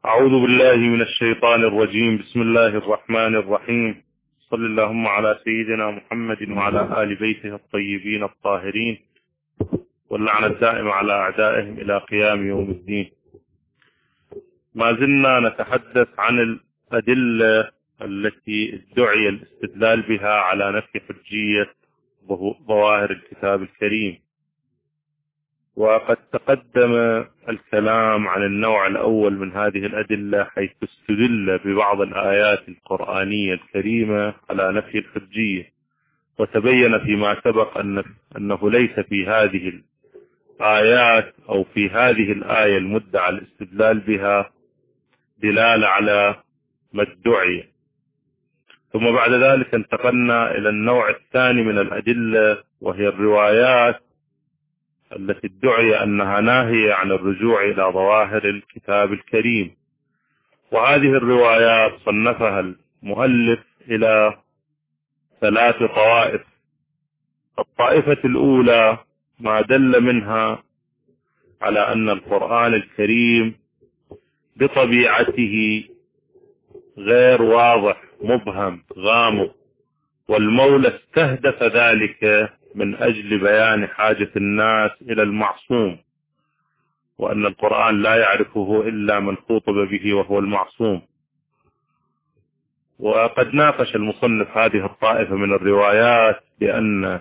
أعوذ بالله من الشيطان الرجيم. بسم الله الرحمن الرحيم. صلى اللهم على سيدنا محمد وعلى آل بيته الطيبين الطاهرين، واللعنة الدائمة على أعدائهم إلى قيام يوم الدين. ما زلنا نتحدث عن الأدلة التي ادعي الاستدلال بها على نفي حجية ظواهر الكتاب الكريم، وقد تقدم الكلام عن النوع الأول من هذه الأدلة، حيث استدل ببعض الآيات القرآنية الكريمة على نفي الحجية، وتبين فيما سبق أنه ليس في هذه الآيات أو في هذه الآية المدعى الاستدلال بها دلالة على ما ادعي. ثم بعد ذلك انتقلنا إلى النوع الثاني من الأدلة، وهي الروايات التي ادعي أنها ناهية عن الرجوع إلى ظواهر الكتاب الكريم. وهذه الروايات صنفها المؤلف إلى 3 طوائف. الطائفة الأولى ما دل منها على أن القرآن الكريم بطبيعته غير واضح، مبهم، غامض، والمولى استهدف ذلك من أجل بيان حاجة الناس إلى المعصوم، وأن القرآن لا يعرفه إلا من خُطب به وهو المعصوم. وقد ناقش المصنف هذه الطائفة من الروايات بأن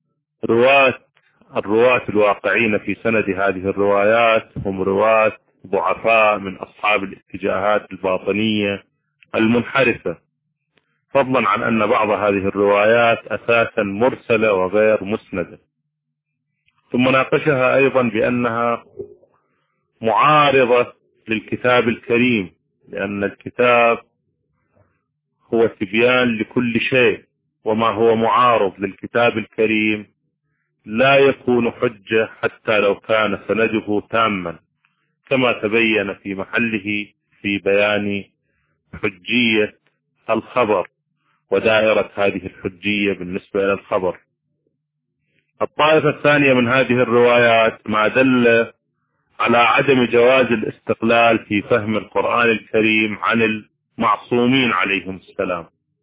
الرواة الواقعين في سند هذه الروايات هم رواة ضعفاء من أصحاب الاتجاهات الباطنية المنحرفة، فضلا عن أن بعض هذه الروايات أساسا مرسلة وغير مسندة. ثم ناقشها أيضا بأنها معارضة للكتاب الكريم، لأن الكتاب هو تبيان لكل شيء، وما هو معارض للكتاب الكريم لا يكون حجة حتى لو كان سنده تاما، كما تبين في محله في بيان حجية الخبر ودائرة هذه الحجية بالنسبة إلى الخبر. الطائفة الثانية من هذه الروايات ما دل على عدم جواز الاستقلال في فهم القرآن الكريم عن المعصومين عليهم السلام.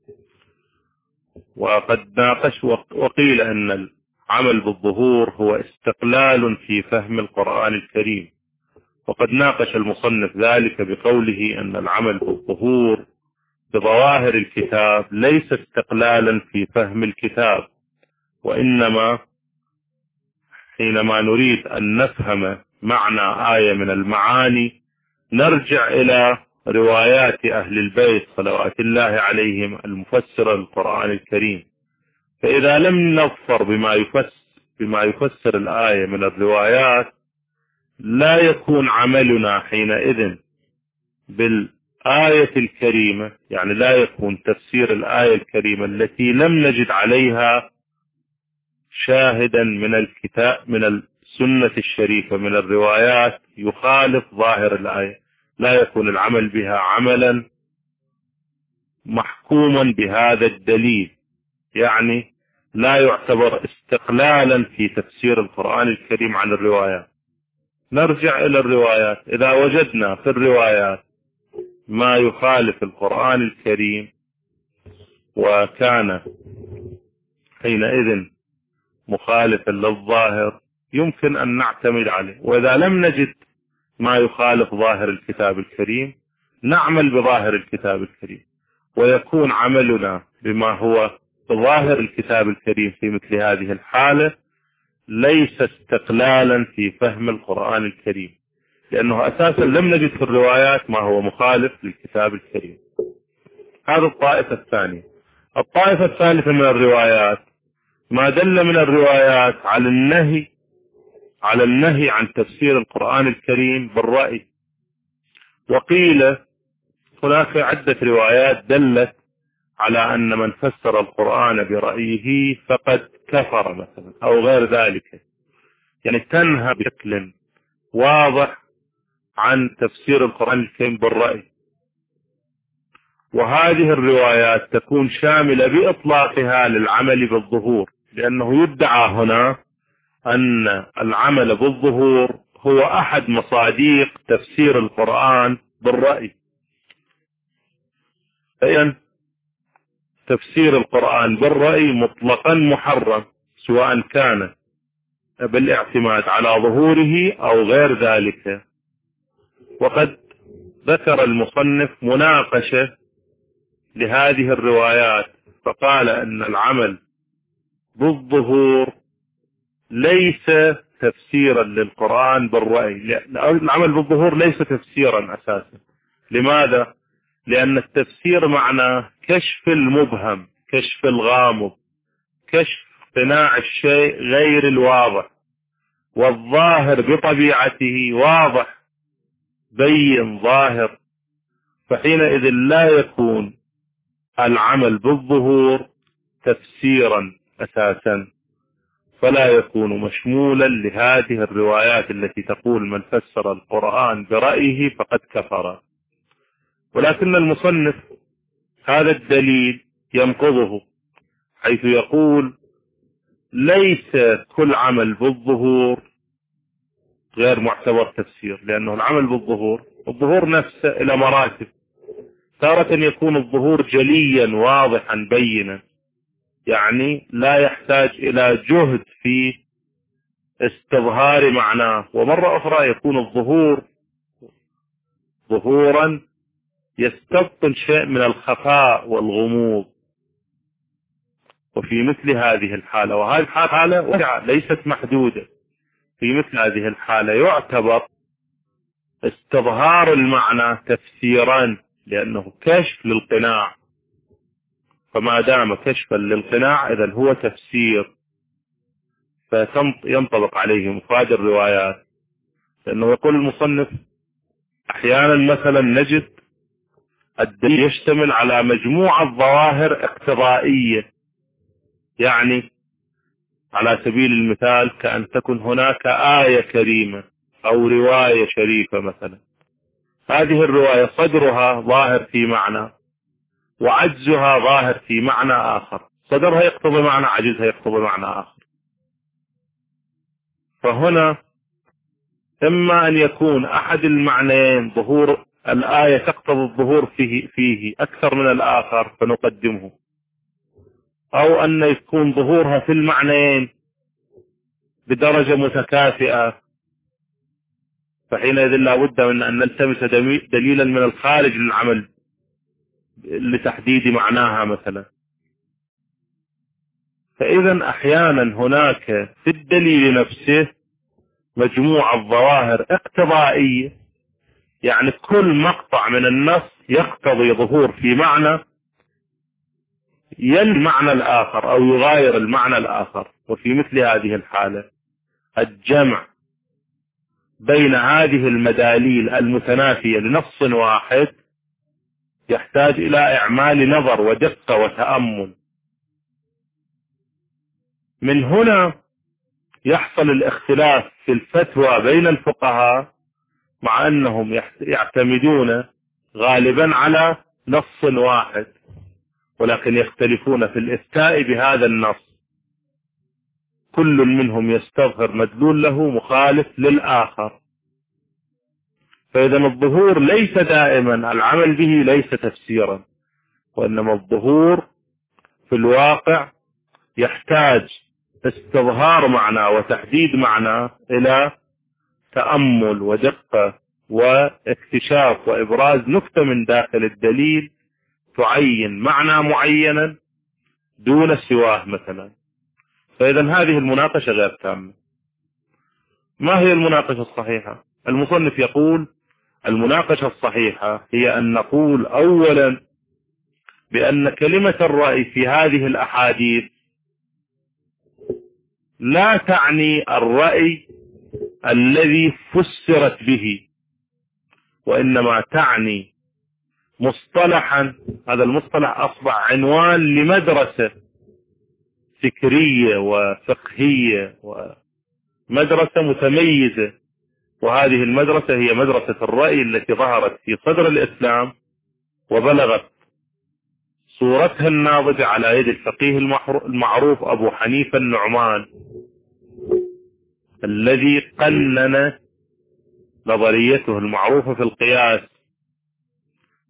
وقد ناقش وقيل أن العمل بالظهور هو استقلال في فهم القرآن الكريم، وقد ناقش المصنف ذلك بقوله أن العمل بالظهور بظواهر الكتاب ليس استقلالا في فهم الكتاب، وإنما حينما نريد أن نفهم معنى آية من المعاني نرجع إلى روايات أهل البيت صلوات الله عليهم المفسرة للقرآن الكريم. فإذا لم نظفر بما يفسر الآية من الروايات لا يكون عملنا حينئذ بالآية الكريمة، يعني لا يكون تفسير الآية الكريمة التي لم نجد عليها شاهدا من الكتاب من السنة الشريفة من الروايات يخالف ظاهر الآية، لا يكون العمل بها عملا محكوما بهذا الدليل، يعني لا يعتبر استقلالا في تفسير القرآن الكريم عن الروايات. نرجع إلى الروايات، إذا وجدنا في الروايات ما يخالف القرآن الكريم وكان حينئذ مخالفا للظاهر يمكن أن نعتمد عليه، وإذا لم نجد ما يخالف ظاهر الكتاب الكريم نعمل بظاهر الكتاب الكريم، ويكون عملنا بما هو ظاهر الكتاب الكريم في مثل هذه الحالة ليس استقلالا في فهم القرآن الكريم، لأنه أساسا لم نجد في الروايات ما هو مخالف للكتاب الكريم. هذا الطائفة الثانية. الطائفة الثالثة من الروايات ما دل من الروايات على النهي عن تفسير القرآن الكريم بالرأي. وقيل هناك عدة روايات دلت على أن من فسر القرآن برأيه فقد كفر مثلا أو غير ذلك، يعني تنهى بشكل واضح عن تفسير القرآن الكريم بالرأي. وهذه الروايات تكون شاملة بإطلاقها للعمل بالظهور، لأنه يدعى هنا أن العمل بالظهور هو أحد مصاديق تفسير القرآن بالرأي. فإذن تفسير القرآن بالرأي مطلقا محرم، سواء كان بالاعتماد على ظهوره أو غير ذلك. وقد ذكر المصنف مناقشة لهذه الروايات، فقال أن العمل بالظهور ليس تفسيرا للقرآن بالرأي. العمل بالظهور ليس تفسيرا أساسا. لماذا؟ لأن التفسير معناه كشف المبهم، كشف الغامض، كشف قناع الشيء غير الواضح، والظاهر بطبيعته واضح بين ظاهر، فحينئذ لا يكون العمل بالظهور تفسيرا أساسا، فلا يكون مشمولا لهذه الروايات التي تقول من فسر القرآن برأيه فقد كفر. ولكن المصنف هذا الدليل ينقضه، حيث يقول ليس كل عمل بالظهور غير معتبر تفسير، لأنه العمل بالظهور، الظهور نفسه إلى مراتب. تارة يكون الظهور جليا واضحا بينا، يعني لا يحتاج إلى جهد في استظهار معناه، ومرة أخرى يكون الظهور ظهورا يستبطن شيء من الخفاء والغموض. وفي مثل هذه الحالة، وهذه الحالة واسعة ليست محدودة، في مثل هذه الحالة يعتبر استظهار المعنى تفسيرا، لأنه كشف للقناع، فما دام كشفا للقناع إذن هو تفسير، فينطبق عليه مفاد الروايات. لأنه يقول المصنف أحيانا مثلا نجد الدليل يشتمل على مجموعة ظواهر اقتضائية، يعني على سبيل المثال كأن تكن هناك آية كريمة أو رواية شريفة مثلا، هذه الرواية صدرها ظاهر في معنى وعجزها ظاهر في معنى آخر، صدرها يقتضي معنى، عجزها يقتضي معنى آخر. فهنا إما أن يكون أحد المعنيين ظهور الآية تقتضي الظهور فيه أكثر من الآخر فنقدمه، أو أن يكون ظهورها في المعنيين بدرجة متكافئة، فحينئذ لا بد من أن نلتمس دليلا من الخارج للعمل لتحديد معناها مثلا. فإذا أحيانا هناك في الدليل نفسه مجموعة ظواهر اقتضائية، يعني كل مقطع من النص يقتضي ظهور في معنى المعنى الآخر أو يغاير المعنى الآخر. وفي مثل هذه الحالة الجمع بين هذه المداليل المتنافية لنص واحد يحتاج إلى إعمال نظر ودقة وتأمل. من هنا يحصل الاختلاف في الفتوى بين الفقهاء، مع أنهم يعتمدون غالبا على نص واحد، ولكن يختلفون في الإفتاء بهذا النص، كل منهم يستظهر مدلول له مخالف للآخر. فإذا الظهور ليس دائما العمل به ليس تفسيرا، وإنما الظهور في الواقع يحتاج استظهار معنى وتحديد معنى إلى تأمل ودقة واكتشاف وإبراز نكتة من داخل الدليل تعين معنى معينا دون سواه مثلا. فإذا هذه المناقشة غير تامة. ما هي المناقشة الصحيحة؟ المصنف يقول المناقشة الصحيحة هي أن نقول أولا بأن كلمة الرأي في هذه الأحاديث لا تعني الرأي الذي فسرت به، وإنما تعني مصطلحا، هذا المصطلح أصبح عنوان لمدرسة فكرية وفقهية ومدرسة متميزة، وهذه المدرسة هي مدرسة الرأي التي ظهرت في صدر الإسلام وبلغت صورتها الناضجة على يد الفقيه المعروف أبو حنيفة النعمان، الذي قنن نظريته المعروفة في القياس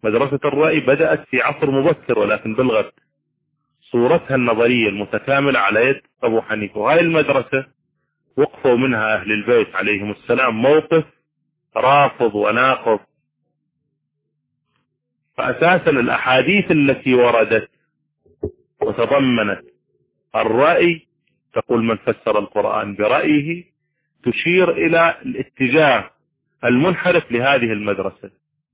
مدرسة الرأي بدأت في عصر مبكر ولكن بلغت صورتها النظرية المتكاملة على يد أبو حنيفة. وهذه المدرسة وقفوا منها أهل البيت عليهم السلام موقف رافض وناقض. فأساسا الأحاديث التي وردت وتضمنت الرأي تقول من فسر القرآن برأيه تشير إلى الاتجاه المنحرف لهذه المدرسة.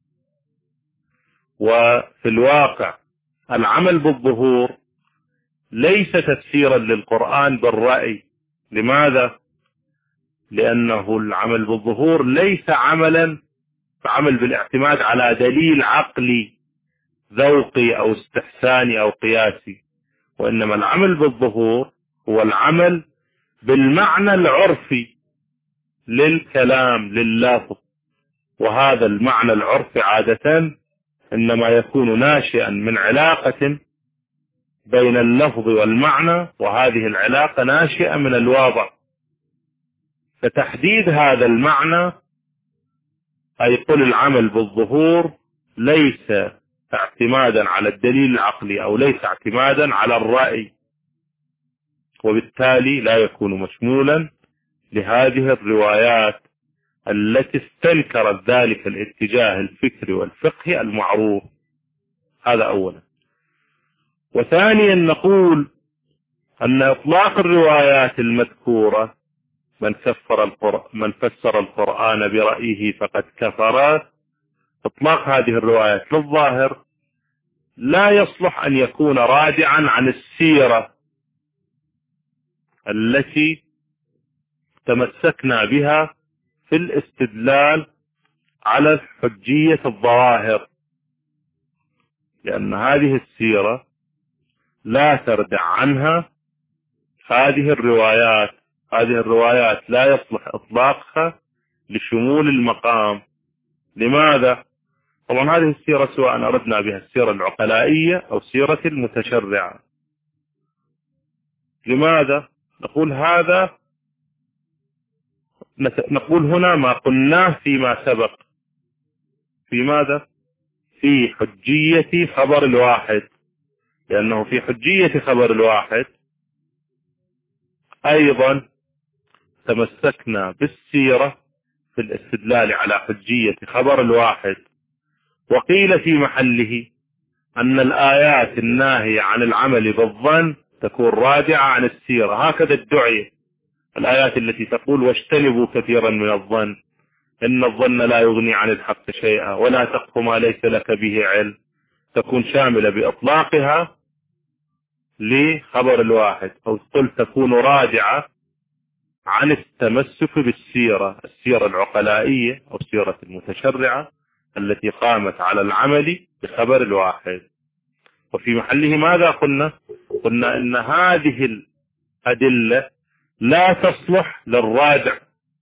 وفي الواقع العمل بالظهور ليس تفسيرا للقرآن بالرأي. لماذا؟ لأنه العمل بالظهور ليس عمل بالاعتماد على دليل عقلي ذوقي أو استحساني أو قياسي، وإنما العمل بالظهور هو العمل بالمعنى العرفي للكلام لللفظ. وهذا المعنى العرفي عادة إنما يكون ناشئا من علاقة بين اللفظ والمعنى، وهذه العلاقة ناشئة من الواضع. فتحديد هذا المعنى أي قل العمل بالظهور ليس اعتمادا على الدليل العقلي أو ليس اعتمادا على الرأي، وبالتالي لا يكون مشمولا لهذه الروايات التي استنكرت ذلك الاتجاه الفكري والفقهي المعروف. هذا أولا. وثانيا نقول أن إطلاق الروايات المذكورة من فسر القرآن برأيه فقد كفر، إطلاق هذه الروايات للظاهر لا يصلح أن يكون راجعا عن السيرة التي تمسكنا بها في الاستدلال على حجية الظواهر، لأن هذه السيرة لا تردع عنها هذه الروايات. هذه الروايات لا يصلح إطلاقها لشمول المقام. لماذا؟ طبعا هذه السيرة سواء أردنا بها السيرة العقلائية أو سيرة المتشرعة. لماذا؟ نقول نقول هنا ما قلناه فيما سبق. في ماذا؟ في حجية خبر الواحد، لأنه في حجية خبر الواحد أيضا تمسكنا بالسيرة في الاستدلال على حجية خبر الواحد. وقيل في محله أن الآيات الناهية عن العمل بالظن تكون راجعة عن السيرة. هكذا الدعية الآيات التي تقول واجتنبوا كثيرا من الظن إن الظن لا يغني عن الحق شيئا ولا تقف ما ليس لك به علم، تكون شاملة بإطلاقها لخبر الواحد، أو قل تكون راجعة عن التمسك بالسيرة، السيرة العقلائية أو السيرة المتشرعة التي قامت على العمل بخبر الواحد. وفي محله ماذا قلنا؟ قلنا إن هذه الأدلة لا تصلح للراجع،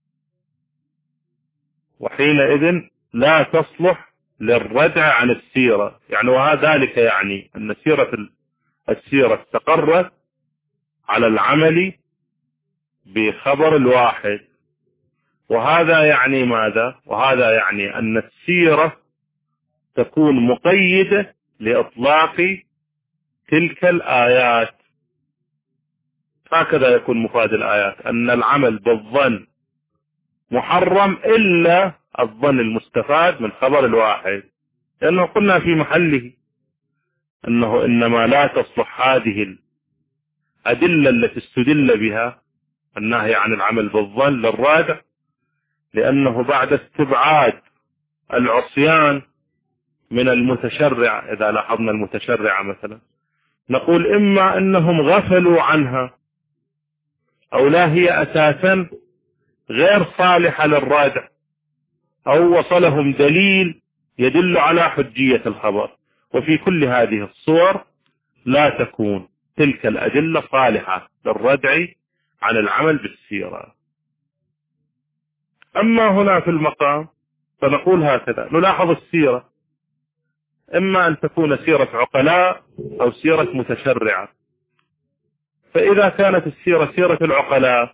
وحينئذ لا تصلح للردع عن السيرة. يعني وذلك يعني أن السيرة استقرت على العمل بخبر الواحد. وهذا يعني ماذا؟ وهذا يعني أن السيرة تكون مقيدة لإطلاق تلك الآيات. هكذا يكون مفاد الآيات أن العمل بالظن محرم إلا الظن المستفاد من خبر الواحد، لأنه قلنا في محله أنه إنما لا تصلح هذه الأدلة التي استدل بها النهي عن العمل بالظن للراجع، لأنه بعد استبعاد العصيان من المتشرع، إذا لاحظنا المتشرع مثلا نقول إما أنهم غفلوا عنها أو لا هي أساسا غير صالحة للراجع، أو وصلهم دليل يدل على حجية الخبر. وفي كل هذه الصور لا تكون تلك الأدلة صالحة للردع عن العمل بالسيرة. أما هنا في المقام فنقول هكذا، نلاحظ السيرة إما أن تكون سيرة عقلاء أو سيرة متشرعة. فإذا كانت السيرة سيرة العقلاء،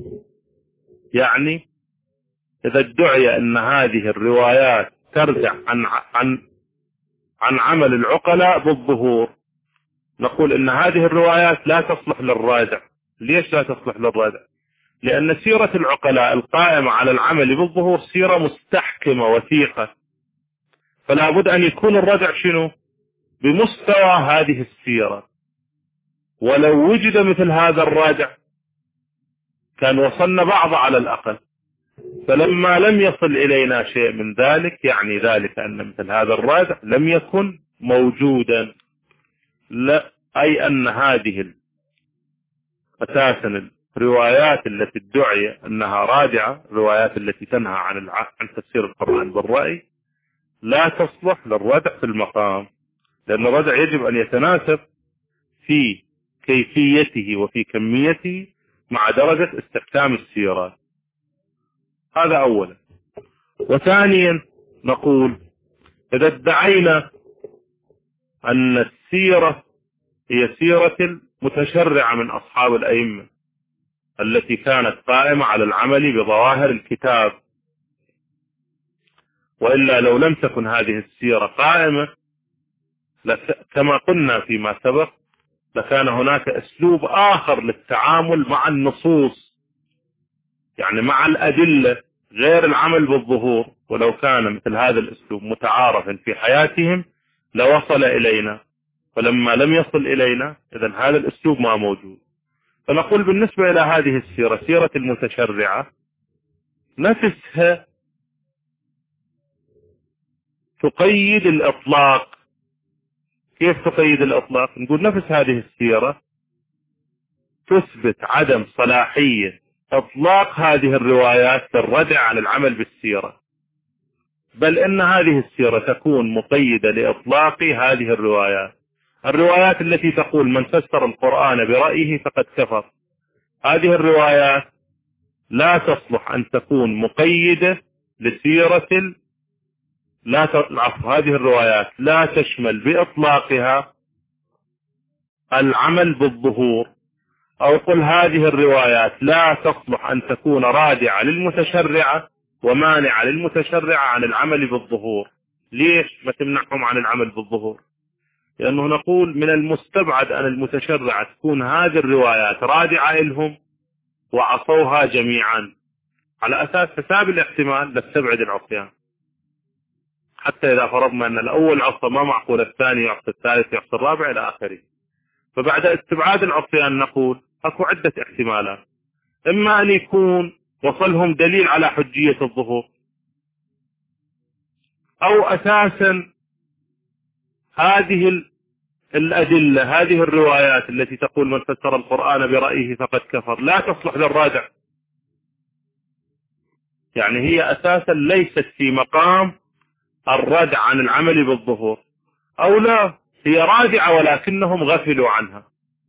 يعني إذا ادعي أن هذه الروايات ترجع عن عن عمل العقلاء بالظهور، نقول إن هذه الروايات لا تصلح للرادع. ليش لا تصلح للرادع؟ لأن سيرة العقلاء القائمة على العمل بالظهور سيرة مستحكمة وثيقة، فلا بد أن يكون الردع شنو؟ بمستوى هذه السيرة. ولو وجد مثل هذا الرادع كان وصلنا بعض على الأقل، فلما لم يصل إلينا شيء من ذلك يعني ذلك أن مثل هذا الرادع لم يكن موجودا. لا، أي أن هذه أساسا الروايات التي ادعي أنها رادعة، الروايات التي تنهى عن تفسير القرآن بالرأي، لا تصلح للردع في المقام، لأن الردع يجب أن يتناسب في كيفيته وفي كميته مع درجة استحكام السيرات. هذا أولا. وثانيا نقول إذا ادعينا أن السيرة هي سيرة المتشرعة من أصحاب الأئمة التي كانت قائمة على العمل بظواهر الكتاب، وإلا لو لم تكن هذه السيرة قائمة كما قلنا فيما سبق لكان هناك أسلوب آخر للتعامل مع النصوص، يعني مع الأدلة غير العمل بالظهور. ولو كان مثل هذا الأسلوب متعارفا في حياتهم لوصل إلينا، فلما لم يصل إلينا إذن هذا الأسلوب ما موجود. فنقول بالنسبة إلى هذه السيرة، سيرة المتشرعة نفسها تقيد الإطلاق. كيف تقيد الإطلاق؟ نقول نفس هذه السيرة تثبت عدم صلاحية إطلاق هذه الروايات للردع عن العمل بالسيرة، بل إن هذه السيرة تكون مقيدة لإطلاق هذه الروايات التي تقول من فسر القرآن برأيه فقد كفر. هذه الروايات لا تصلح أن تكون مقيدة لسيرة هذه الروايات لا تشمل بإطلاقها العمل بالظهور، أو قل هذه الروايات لا تصلح أن تكون رادعة للمتشرعة ومانعة للمتشرعة عن العمل بالظهور. ليش ما تمنعهم عن العمل بالظهور؟ لأنه نقول من المستبعد أن المتشرعة تكون هذه الروايات رادعة لهم وعصوها جميعا، على أساس حساب الاحتمال لتستبعد العصيان. حتى إذا فرضنا أن الأول عصى ما معقول الثاني يعصي الثالث يعصي الرابع إلى آخره. فبعد استبعاد العصيان نقول أكو عدة احتمالات: إما أن يكون وصلهم دليل على حجية الظهور، أو أساسا هذه الأدلة هذه الروايات التي تقول من فسر القرآن برأيه فقد كفر لا تصلح للرادع، يعني هي أساسا ليست في مقام الردع عن العمل بالظهور، أو لا هي رادعة ولكنهم غفلوا عنها.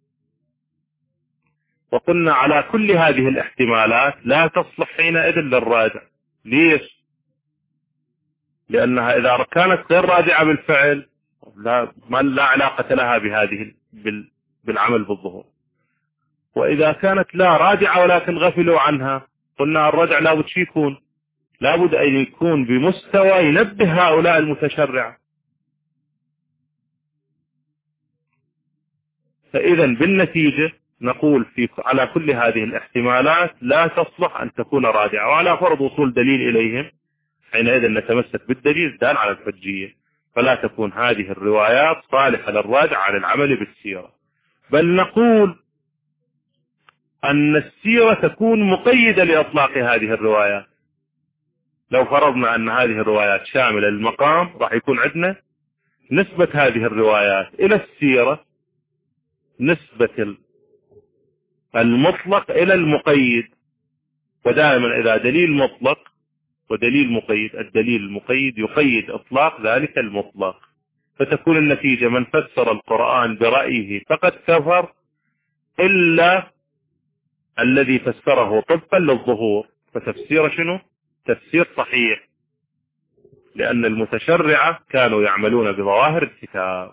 وقلنا على كل هذه الاحتمالات لا تصلح حينئذ للرادع. ليش؟ لأنها إذا كانت غير رادعة بالفعل لا علاقة لها بهذه بالعمل بالظهور، وإذا كانت لا رادعة ولكن غفلوا عنها قلنا الردع لابد يكون لابد أن يكون بمستوى ينبه هؤلاء المتشرع. فإذا بالنتيجة نقول على كل هذه الاحتمالات لا تصلح أن تكون رادعة، وعلى فرض وصول دليل إليهم حينئذ نتمسك بالدليل الدال على الحجية، فلا تكون هذه الروايات صالحة للرادع عن العمل بالسيرة. بل نقول أن السيرة تكون مقيدة لإطلاق هذه الروايات. لو فرضنا أن هذه الروايات شاملة للمقام راح يكون عندنا نسبة هذه الروايات إلى السيرة نسبة المطلق إلى المقيد، ودائما إذا دليل مطلق ودليل مقيد الدليل المقيد يقيد إطلاق ذلك المطلق، فتكون النتيجة من فسر القرآن برأيه فقد كفر إلا الذي فسره طبقا للظهور، فتفسير شنو؟ تفسير صحيح، لأن المتشرعة كانوا يعملون بظواهر الكتاب.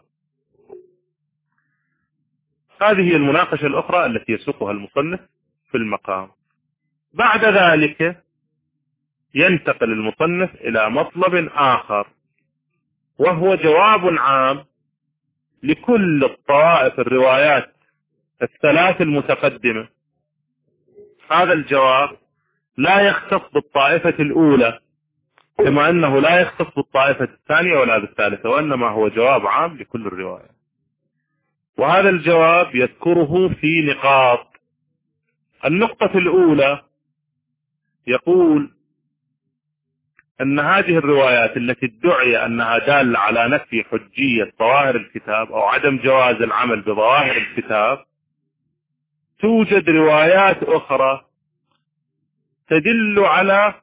هذه هي المناقشة الأخرى التي يسوقها المصنف في المقام. بعد ذلك ينتقل المصنف إلى مطلب آخر، وهو جواب عام لكل الطوائف الروايات الثلاث المتقدمة. هذا الجواب لا يختص بالطائفة الأولى كما أنه لا يختص بالطائفة الثانية ولا بالثالثة، وإنما هو جواب عام لكل الروايات. وهذا الجواب يذكره في نقاط. النقطة الأولى يقول أن هذه الروايات التي ادعي أنها دالة على نفي حجية ظواهر الكتاب أو عدم جواز العمل بظواهر الكتاب، توجد روايات أخرى تدل على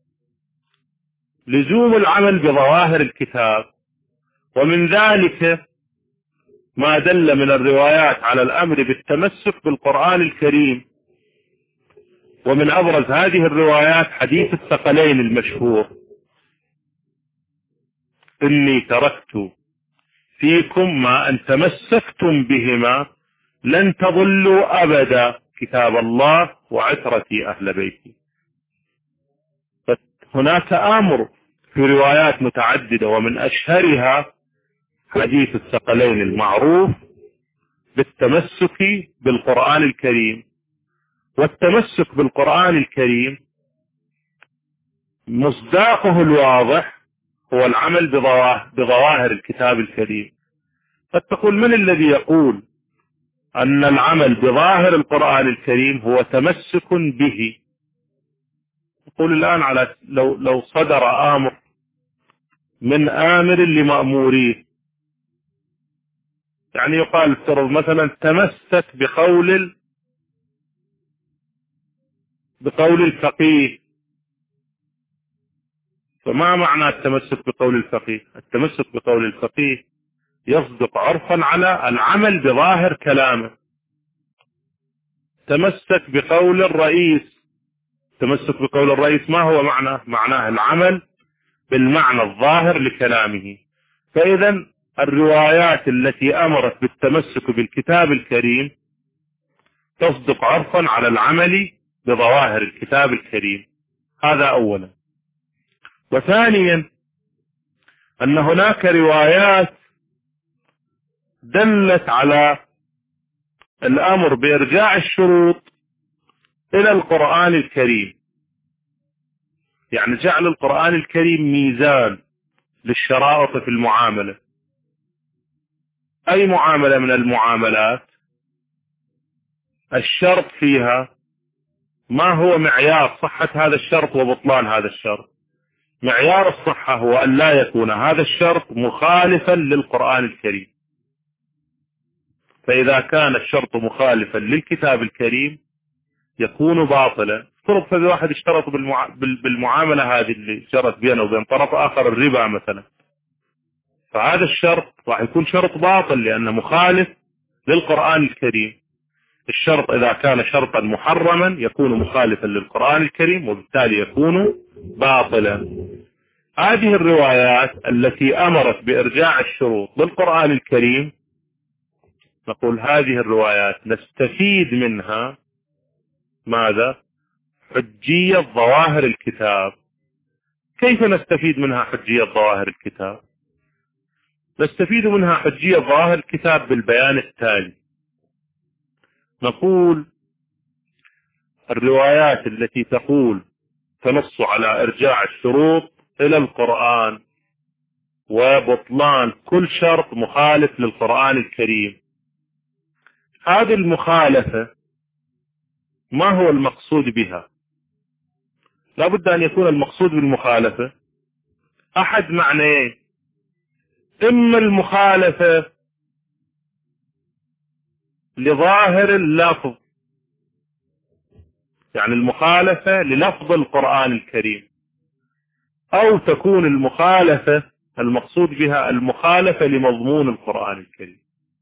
لزوم العمل بظواهر الكتاب، ومن ذلك ما دل من الروايات على الأمر بالتمسك بالقرآن الكريم. ومن أبرز هذه الروايات حديث الثقلين المشهور: إني تركت فيكم ما أن تمسكتم بهما لن تضلوا أبدا، كتاب الله وعترتي أهل بيتي. هناك أمر في روايات متعددة، ومن أشهرها حديث الثقلين المعروف بالتمسك بالقرآن الكريم. والتمسك بالقرآن الكريم مصداقه الواضح هو العمل بظواهر الكتاب الكريم. فتقول من الذي يقول أن العمل بظاهر القرآن الكريم هو تمسك به؟ يقول الآن على لو صدر آمر من آمر لمأموريه، يعني يقال افترض مثلا تمسك بقول الفقيه. فما معنى التمسك بقول الفقيه؟ التمسك بقول الفقيه يصدق عرفا على العمل بظاهر كلامه. تمسك بقول الرئيس، تمسك بقول الرئيس ما هو معناه العمل بالمعنى الظاهر لكلامه. فإذا الروايات التي أمرت بالتمسك بالكتاب الكريم تصدق عرفا على العمل بظواهر الكتاب الكريم. هذا أولا. وثانيا أن هناك روايات دلت على الأمر بإرجاع الشروط إلى القرآن الكريم، يعني جعل القرآن الكريم ميزان للشرائط في المعاملة. أي معاملة من المعاملات الشرط فيها ما هو معيار صحة هذا الشرط وبطلان هذا الشرط؟ معيار الصحة هو أن لا يكون هذا الشرط مخالفا للقرآن الكريم. فإذا كان الشرط مخالفا للكتاب الكريم يكون باطلا. فرض فإذا واحد اشترط بالمعاملة هذه اللي جرت بينه وبين طرف آخر الربا مثلا، فهذا الشرط راح يكون شرط باطل لأنه مخالف للقرآن الكريم. الشرط إذا كان شرطا محرما يكون مخالفا للقرآن الكريم وبالتالي يكون باطلا. هذه الروايات التي أمرت بإرجاع الشروط للقرآن الكريم نقول هذه الروايات نستفيد منها ماذا؟ حجية ظواهر الكتاب. كيف نستفيد منها حجية ظواهر الكتاب؟ نستفيد منها حجية ظواهر الكتاب بالبيان التالي. نقول الروايات التي تنص على إرجاع الشروط إلى القرآن وبطلان كل شرط مخالف للقرآن الكريم، هذه المخالفة ما هو المقصود بها؟ لا بد أن يكون المقصود بالمخالفة أحد معنيين: إما المخالفة لظاهر اللفظ، يعني المخالفة للفظ القرآن الكريم، أو تكون المخالفة المقصود بها المخالفة لمضمون القرآن الكريم.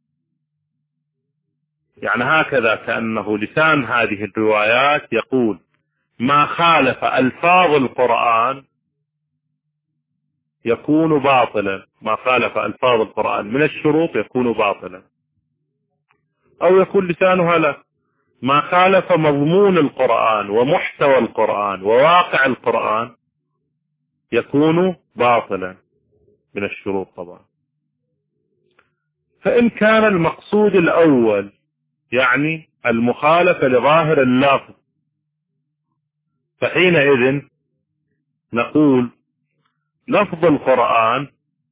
يعني هكذا كأنه لسان هذه الروايات يقول ما خالف ألفاظ القرآن يكون باطلا، ما خالف ألفاظ القرآن من الشروط يكون باطلا. أو يكون لسانها لا، ما خالف مضمون القرآن ومحتوى القرآن وواقع القرآن يكون باطلا. من الشروط طبعا. فإن كان المقصود الأول يعني المخالفة لظاهر اللفظ، فحينئذ نقول لفظ القرآن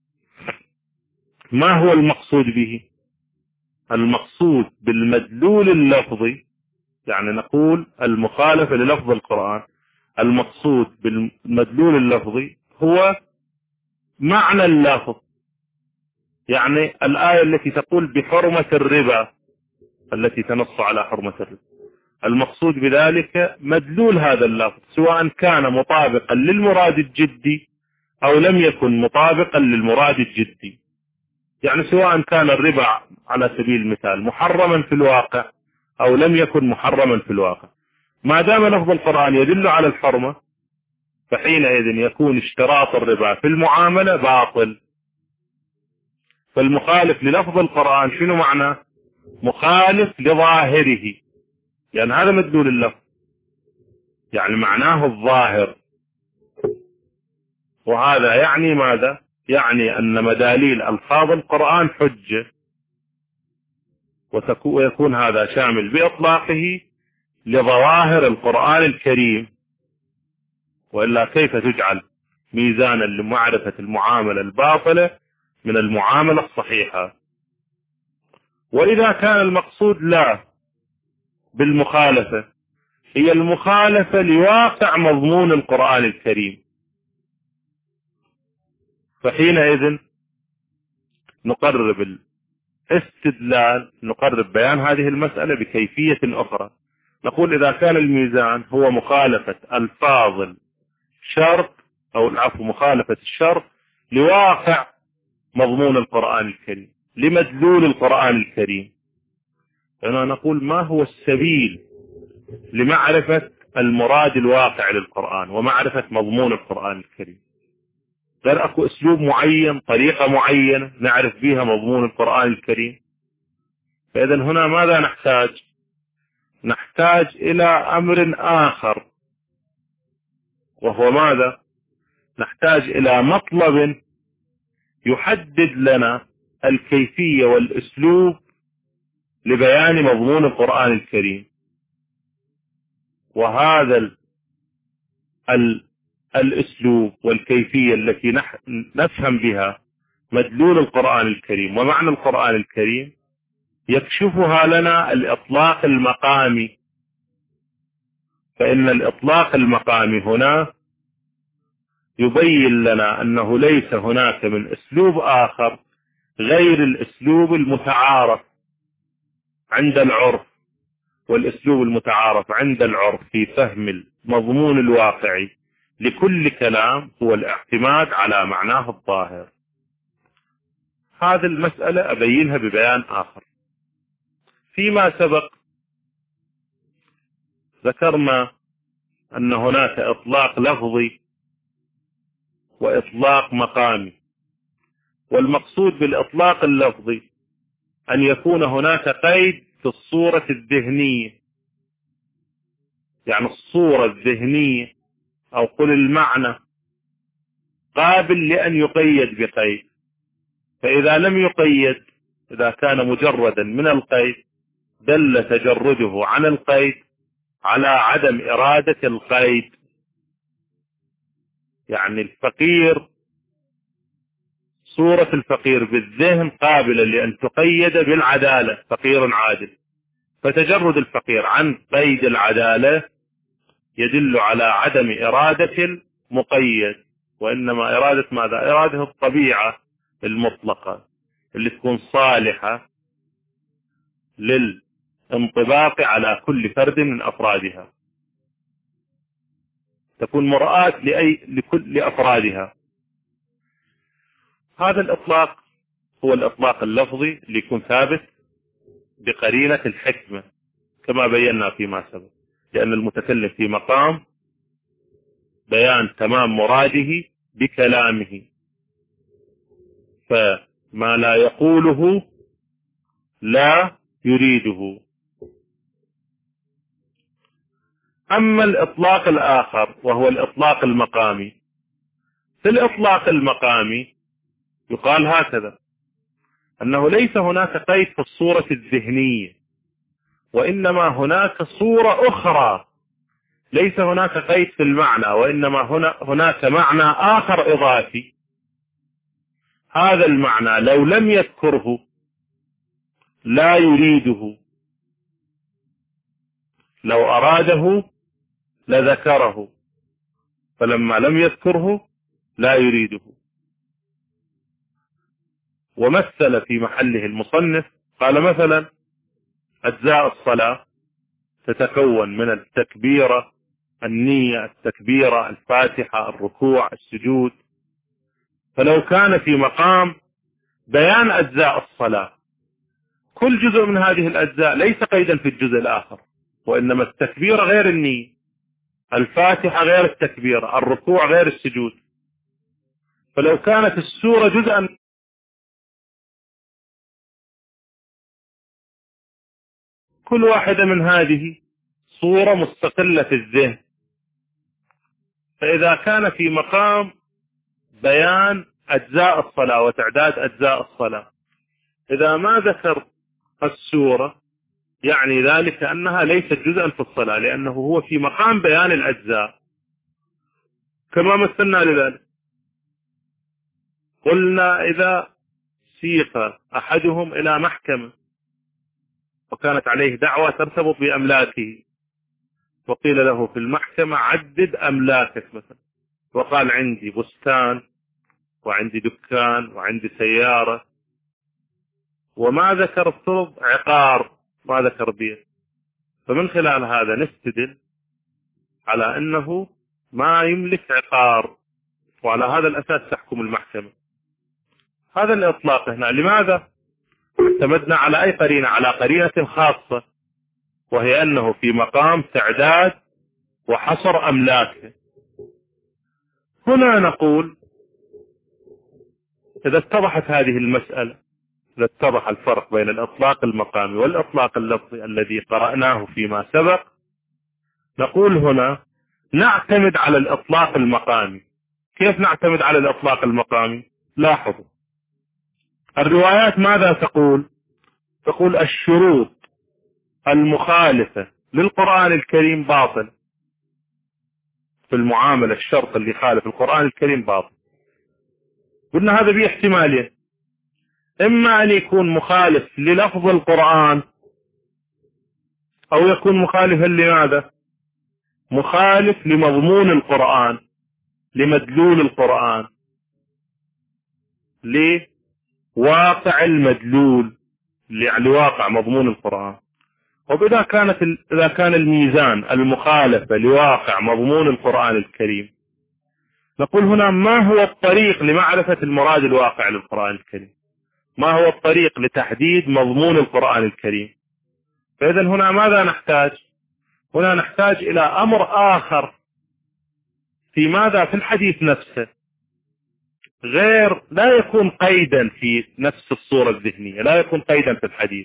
ما هو المقصود به؟ المقصود بالمدلول اللفظي، يعني نقول المخالفة للفظ القرآن المقصود بالمدلول اللفظي هو معنى اللفظ، يعني الآية التي تقول بحرمة الربا التي تنص على حرمة الربا، المقصود بذلك مدلول هذا اللفظ سواء كان مطابقا للمراد الجدي أو لم يكن مطابقا للمراد الجدي. يعني سواء كان الربا على سبيل المثال محرما في الواقع أو لم يكن محرما في الواقع، ما دام لفظ القرآن يدل على الحرمة فحينئذ يكون اشتراط الربا في المعاملة باطل. فالمخالف للفظ القرآن شنو معنى؟ مخالف لظاهره، يعني هذا مدلول اللفظ، يعني معناه الظاهر. وهذا يعني ماذا؟ يعني أن مداليل ألفاظ القرآن حجة، ويكون هذا شامل بإطلاقه لظواهر القرآن الكريم، وإلا كيف تجعل ميزانا لمعرفة المعاملة الباطلة من المعاملة الصحيحة؟ وإذا كان المقصود لا بالمخالفة هي المخالفة لواقع مضمون القرآن الكريم، فحينئذ نقرب الاستدلال، نقرب بيان هذه المسألة بكيفية أخرى. نقول إذا كان الميزان هو مخالفة ألفاظ الشرط أو العفو مخالفة الشرط لواقع مضمون القرآن الكريم لمدلول القرآن الكريم، فهنا نقول ما هو السبيل لمعرفة المراد الواقع للقرآن ومعرفة مضمون القرآن الكريم؟ غير أكو أسلوب معين، طريقة معينة نعرف بها مضمون القرآن الكريم. فإذا هنا ماذا نحتاج؟ نحتاج إلى أمر آخر، وهو ماذا؟ نحتاج إلى مطلب يحدد لنا الكيفية والأسلوب لبيان مضمون القرآن الكريم. وهذا الأسلوب والكيفية التي نفهم بها مدلول القرآن الكريم ومعنى القرآن الكريم يكشفها لنا الإطلاق المقامي. فإن الإطلاق المقامي هنا يبين لنا أنه ليس هناك من أسلوب آخر غير الأسلوب المتعارف عند العرف، والأسلوب المتعارف عند العرف في فهم المضمون الواقعي لكل كلام هو الاعتماد على معناه الظاهر. هذه المسألة أبينها ببيان آخر. فيما سبق ذكرنا أن هناك إطلاق لفظي وإطلاق مقامي، والمقصود بالإطلاق اللفظي أن يكون هناك قيد في الصورة الذهنية، يعني الصورة الذهنية أو قل المعنى قابل لأن يقيد بقيد، فإذا لم يقيد، إذا كان مجردا من القيد دل تجرده عن القيد على عدم إرادة القيد. يعني الفقير، صورة الفقير بالذهن قابلة لأن تقيد بالعدالة، فقير عادل، فتجرد الفقير عن قيد العدالة يدل على عدم إرادة المقيد، وإنما إرادة ماذا؟ إرادة الطبيعة المطلقة اللي تكون صالحة للانطباق على كل فرد من أفرادها، تكون مرآة لكل أفرادها. هذا الإطلاق هو الإطلاق اللفظي اللي يكون ثابت بقرينة الحكمة كما بينا فيما سبق، لأن المتكلم في مقام بيان تمام مراده بكلامه، فما لا يقوله لا يريده. أما الإطلاق الآخر وهو الإطلاق المقامي، في الإطلاق المقامي يقال هكذا، أنه ليس هناك قيد في الصورة الذهنية، وإنما هناك صورة أخرى، ليس هناك قيد في المعنى، وإنما هناك معنى آخر إضافي. هذا المعنى لو لم يذكره لا يريده، لو أراده لذكره، فلما لم يذكره لا يريده. ومثل في محله المصنف، قال مثلا أجزاء الصلاة تتكون من التكبيرة، النية، التكبيرة، الفاتحة، الركوع، السجود. فلو كان في مقام بيان أجزاء الصلاة كل جزء من هذه الأجزاء ليس قيدا في الجزء الآخر، وإنما التكبيرة غير النية، الفاتحة غير التكبيرة، الركوع غير السجود. فلو كانت السورة جزءا كل واحدة من هذه صورة مستقلة في الذهن. فإذا كان في مقام بيان أجزاء الصلاة وتعداد أجزاء الصلاة، إذا ما ذكر السورة يعني ذلك أنها ليست جزءا في الصلاة، لأنه هو في مقام بيان الأجزاء. كما مثلنا لذلك، قلنا إذا سيق أحدهم إلى محكمة وكانت عليه دعوة ترتبط بأملاكه، وقيل له في المحكمة عدد أملاكك مثلا، وقال عندي بستان وعندي دكان وعندي سيارة، وما ذكر الثلث عقار، ما ذكر بيت، فمن خلال هذا نستدل على أنه ما يملك عقار، وعلى هذا الأساس تحكم المحكمة. هذا الإطلاق هنا لماذا؟ اعتمدنا على أي قرينة؟ على قرينة خاصة، وهي أنه في مقام تعداد وحصر أملاكه. هنا نقول إذا اتضحت هذه المسألة، إذا اتضح الفرق بين الإطلاق المقامي والإطلاق اللفظي الذي قرأناه فيما سبق، نقول هنا نعتمد على الإطلاق المقامي. كيف نعتمد على الإطلاق المقامي؟ لاحظوا الروايات ماذا تقول؟ تقول الشروط المخالفة للقرآن الكريم باطل. في المعاملة الشرط اللي خالف القرآن الكريم باطل. قلنا هذا باحتمالين، إما أن يكون مخالف للفظ القرآن، أو يكون مخالفا لماذا؟ مخالف لمضمون القرآن، لمدلول القرآن، لواقع المدلول، لواقع مضمون القرآن. وبذا إذا كان الميزان المخالفة لواقع مضمون القرآن الكريم، نقول هنا ما هو الطريق لمعرفة المراد الواقع للقرآن الكريم؟ ما هو الطريق لتحديد مضمون القرآن الكريم؟ فإذا هنا ماذا نحتاج؟ هنا نحتاج إلى أمر آخر في ماذا؟ في الحديث نفسه، غير لا يكون قيدا في نفس الصورة الذهنية، لا يكون قيدا في الحديث،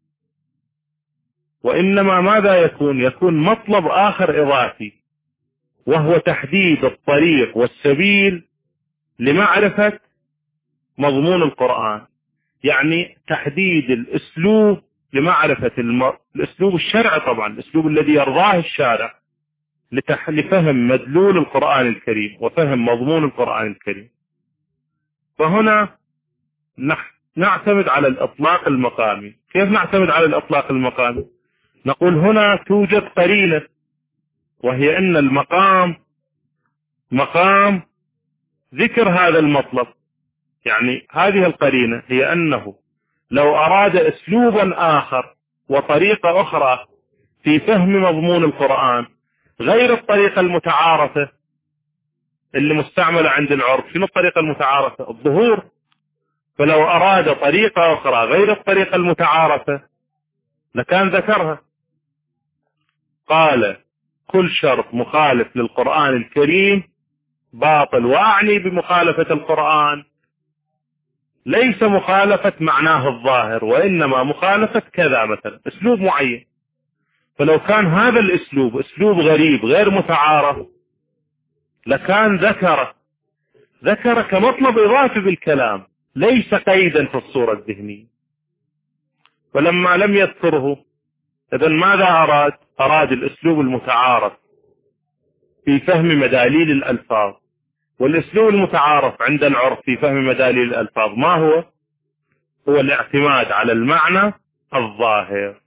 وإنما ماذا يكون؟ يكون مطلب آخر إضافي، وهو تحديد الطريق والسبيل لمعرفة مضمون القرآن. يعني تحديد الأسلوب لمعرفة الأسلوب الشرعي، طبعا الأسلوب الذي يرضاه الشارع لفهم مدلول القرآن الكريم وفهم مضمون القرآن الكريم. فهنا نعتمد على الإطلاق المقامي. كيف نعتمد على الإطلاق المقامي؟ نقول هنا توجد قرينة، وهي أن المقام مقام ذكر هذا المطلب. يعني هذه القرينة هي أنه لو أراد أسلوبا آخر وطريقة أخرى في فهم مضمون القرآن غير الطريقة المتعارفة اللي مستعملة عند العرف. شنو الطريقة المتعارفة؟ الظهور. فلو أراد طريقة أخرى غير الطريقة المتعارفة لكان ذكرها. قال كل شرط مخالف للقرآن الكريم باطل. وأعني بمخالفة القرآن ليس مخالفة معناه الظاهر، وإنما مخالفة كذا، مثلا أسلوب معين. فلو كان هذا الأسلوب أسلوب غريب غير متعارف لكان ذكر كمطلب إضافي بالكلام، ليس قيدا في الصورة الذهنية. فلما لم يذكره إذن ماذا أراد؟ أراد الأسلوب المتعارف في فهم مداليل الألفاظ. والأسلوب المتعارف عند العرف في فهم مداليل الألفاظ ما هو؟ هو الاعتماد على المعنى الظاهر.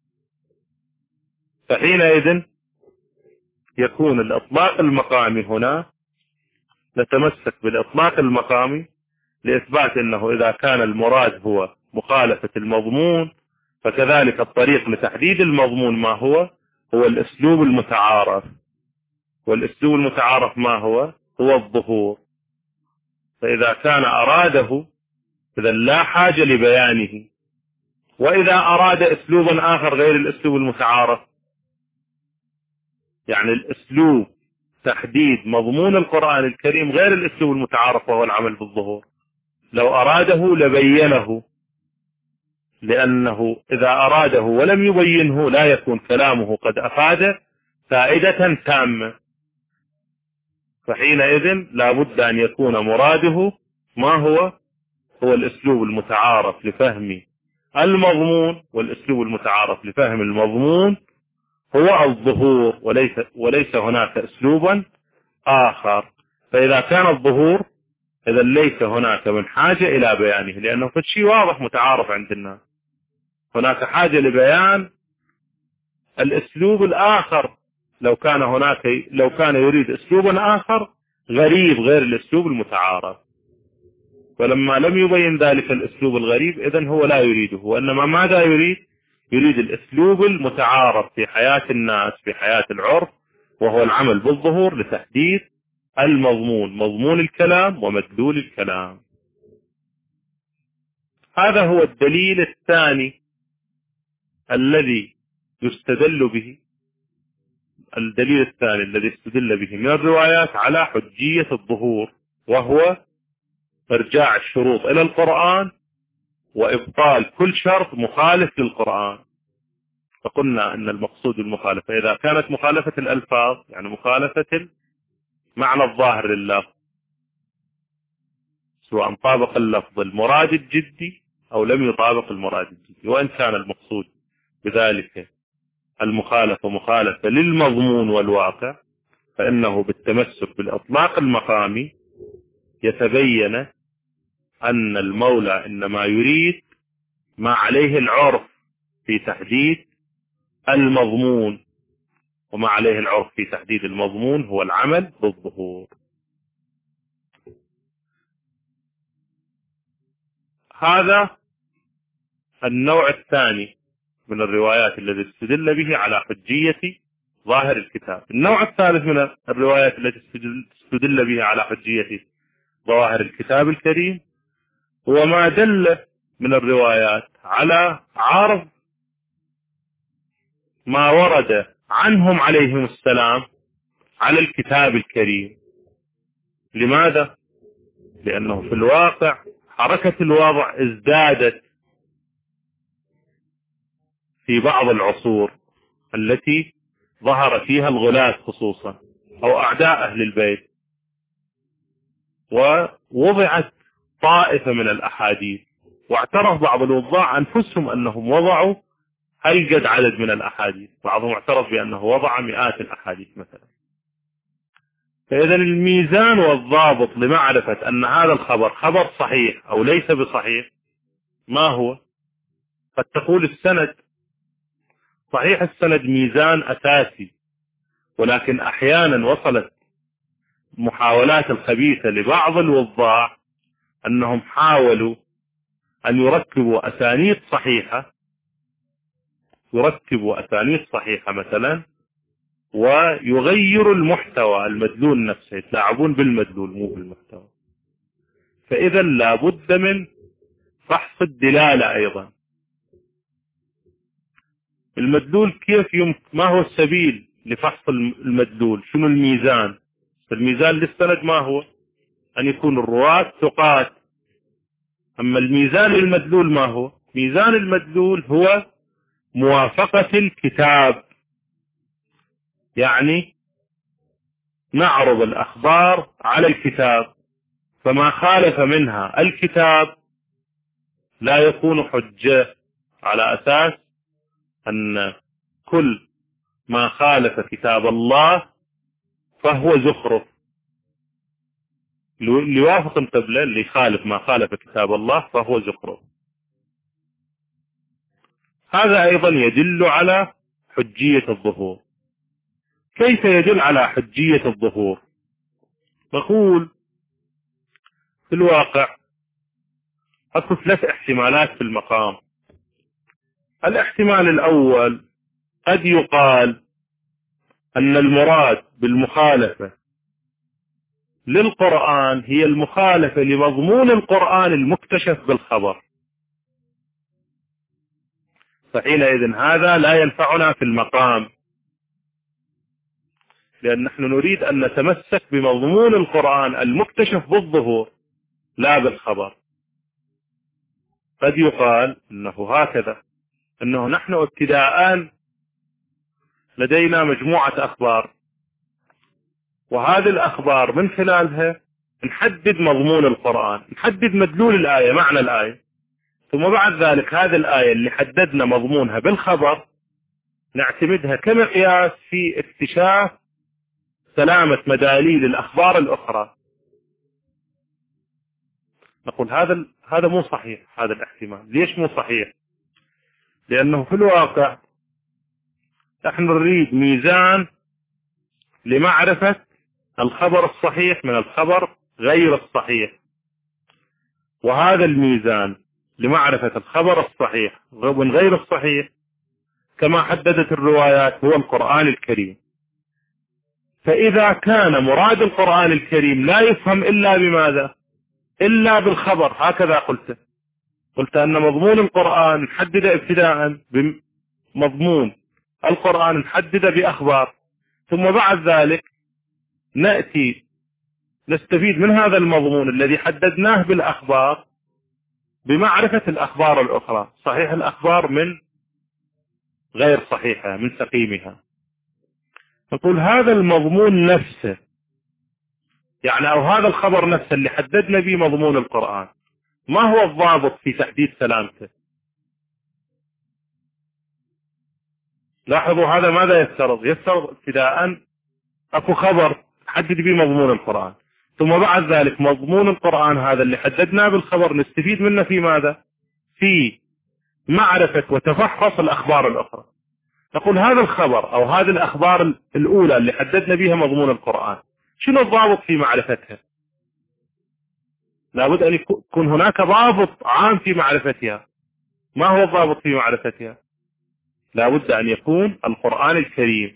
فحينئذ يكون الإطلاق المقامي هنا، نتمسك بالإطلاق المقامي لإثبات أنه إذا كان المراد هو مخالفة المضمون، فكذلك الطريق لتحديد المضمون ما هو؟ هو الأسلوب المتعارف. والأسلوب المتعارف ما هو؟ هو الظهور. فإذا كان أراده إذا لا حاجة لبيانه. وإذا أراد أسلوبا آخر غير الأسلوب المتعارف، يعني الأسلوب تحديد مضمون القرآن الكريم غير الأسلوب المتعارف وهو العمل بالظهور، لو أراده لبينه، لأنه إذا أراده ولم يبينه لا يكون كلامه قد أفاد فائدة تامة. فحينئذ لا بد أن يكون مراده ما هو؟ هو الأسلوب المتعارف لفهم المضمون، والأسلوب المتعارف لفهم المضمون هو الظهور، وليس هناك أسلوبا آخر. فإذا كان الظهور إذا ليس هناك من حاجة إلى بيانه، لأنه فالشيء واضح متعارف عند الناس. هناك حاجة لبيان الأسلوب الآخر، لو كان يريد أسلوبا آخر غريب غير الأسلوب المتعارف. فلما لم يبين ذلك الأسلوب الغريب إذن هو لا يريده، وإنما ماذا يريد؟ يريد الأسلوب المتعارف في حياة الناس في حياة العرف، وهو العمل بالظهور لتحديد المضمون، مضمون الكلام ومدلول الكلام. هذا هو الدليل الثاني الذي يستدل به، الدليل الثاني الذي استدل به من الروايات على حجية الظهور، وهو ارجاع الشروط إلى القرآن وإبطال كل شرط مخالف للقرآن. فقلنا أن المقصود المخالفة إذا كانت مخالفة الألفاظ، يعني مخالفة معنى الظاهر لله، سواء طابق اللفظ المراد الجدي أو لم يطابق المراد الجدي، وإن كان المقصود بذلك المخالفة مخالفة للمضمون والواقع، فإنه بالتمسك بالإطلاق المقامي يتبين أن المولى إنما يريد ما عليه العرف في تحديد المضمون، وما عليه العرف في تحديد المضمون هو العمل بالظهور. هذا النوع الثاني من الروايات الذي استدل به على حجية ظاهر الكتاب. النوع الثالث من الروايات التي استدل بها على حجية ظواهر الكتاب الكريم هو ما دل من الروايات على عرض ما ورد عنهم عليهم السلام على الكتاب الكريم. لماذا؟ لأنه في الواقع حركة الوضع ازدادت في بعض العصور التي ظهر فيها الغلاة خصوصا أو أعداء أهل البيت، ووضعت طائفة من الأحاديث، واعترف بعض الوضاع أنفسهم أنهم وضعوا أيجد عدد من الأحاديث، بعضهم اعترف بأنه وضع مئات الأحاديث مثلا. فإذا الميزان والضابط لمعرفة أن هذا الخبر خبر صحيح أو ليس بصحيح ما هو؟ قد تقول السند صحيح، السند ميزان أساسي، ولكن أحيانا وصلت محاولات الخبيثة لبعض الوضاع أنهم حاولوا أن يركبوا أسانيد صحيحة مثلا، ويغيروا المحتوى المدلول نفسه، يتلاعبون بالمدلول مو بالمحتوى. فإذا لابد من فحص الدلالة أيضا. المدلول كيف ما هو السبيل لفحص المدلول؟ شنو الميزان؟ الميزان للسند ما هو؟ أن يكون الرواة ثقات. أما الميزان للمدلول ما هو؟ ميزان المدلول هو موافقة الكتاب، يعني نعرض الأخبار على الكتاب، فما خالف منها الكتاب لا يكون حجة على أساس أن كل ما خالف كتاب الله فهو زخرف. اللي يوافق القبلة، اللي يخالف ما خالف كتاب الله فهو زخرف. هذا أيضا يدل على حجية الظهور. كيف يدل على حجية الظهور؟ نقول في الواقع أكو 3 احتمالات في المقام. الاحتمال الأول، قد يقال أن المراد بالمخالفة للقرآن هي المخالفة لمضمون القرآن المكتشف بالخبر، فحينئذ هذا لا ينفعنا في المقام، لأن نحن نريد أن نتمسك بمضمون القرآن المكتشف بالظهور لا بالخبر. قد يقال أنه هكذا، أنه نحن ابتداء لدينا مجموعة أخبار، وهذه الأخبار من خلالها نحدد مضمون القرآن، نحدد مدلول الآية، معنى الآية، ثم بعد ذلك هذه الآية اللي حددنا مضمونها بالخبر نعتمدها كمقياس في اكتشاف سلامة مداليل الأخبار الأخرى. نقول هذا مو صحيح. هذا الاحتمال ليش مو صحيح؟ لأنه في الواقع نحن نريد ميزان لمعرفة الخبر الصحيح من الخبر غير الصحيح، وهذا الميزان لمعرفة الخبر الصحيح من غير الصحيح كما حددت الروايات هو القرآن الكريم. فإذا كان مراد القرآن الكريم لا يفهم إلا بماذا؟ إلا بالخبر. هكذا قلت أن مضمون القرآن نحدد ابتداء بمضمون القرآن نحدد بأخبار، ثم بعد ذلك نأتي نستفيد من هذا المضمون الذي حددناه بالأخبار بمعرفة الأخبار الأخرى، صحيح الأخبار من غير صحيحة، من سقيمها. نقول هذا المضمون نفسه، يعني أو هذا الخبر نفسه اللي حددنا به مضمون القرآن، ما هو الضابط في تحديد سلامته؟ لاحظوا هذا ماذا يفترض؟ يفترض ابتداء أكو خبر حدد به مضمون القرآن، ثم بعد ذلك مضمون القرآن هذا اللي حددناه بالخبر نستفيد منه في ماذا؟ في معرفة وتفحص الأخبار الأخرى. نقول هذا الخبر أو هذه الأخبار الأولى اللي حددنا بها مضمون القرآن، شنو الضابط في معرفتها؟ لابد أن يكون هناك ضابط عام في معرفتها. ما هو الضابط في معرفتها؟ لابد أن يكون القرآن الكريم.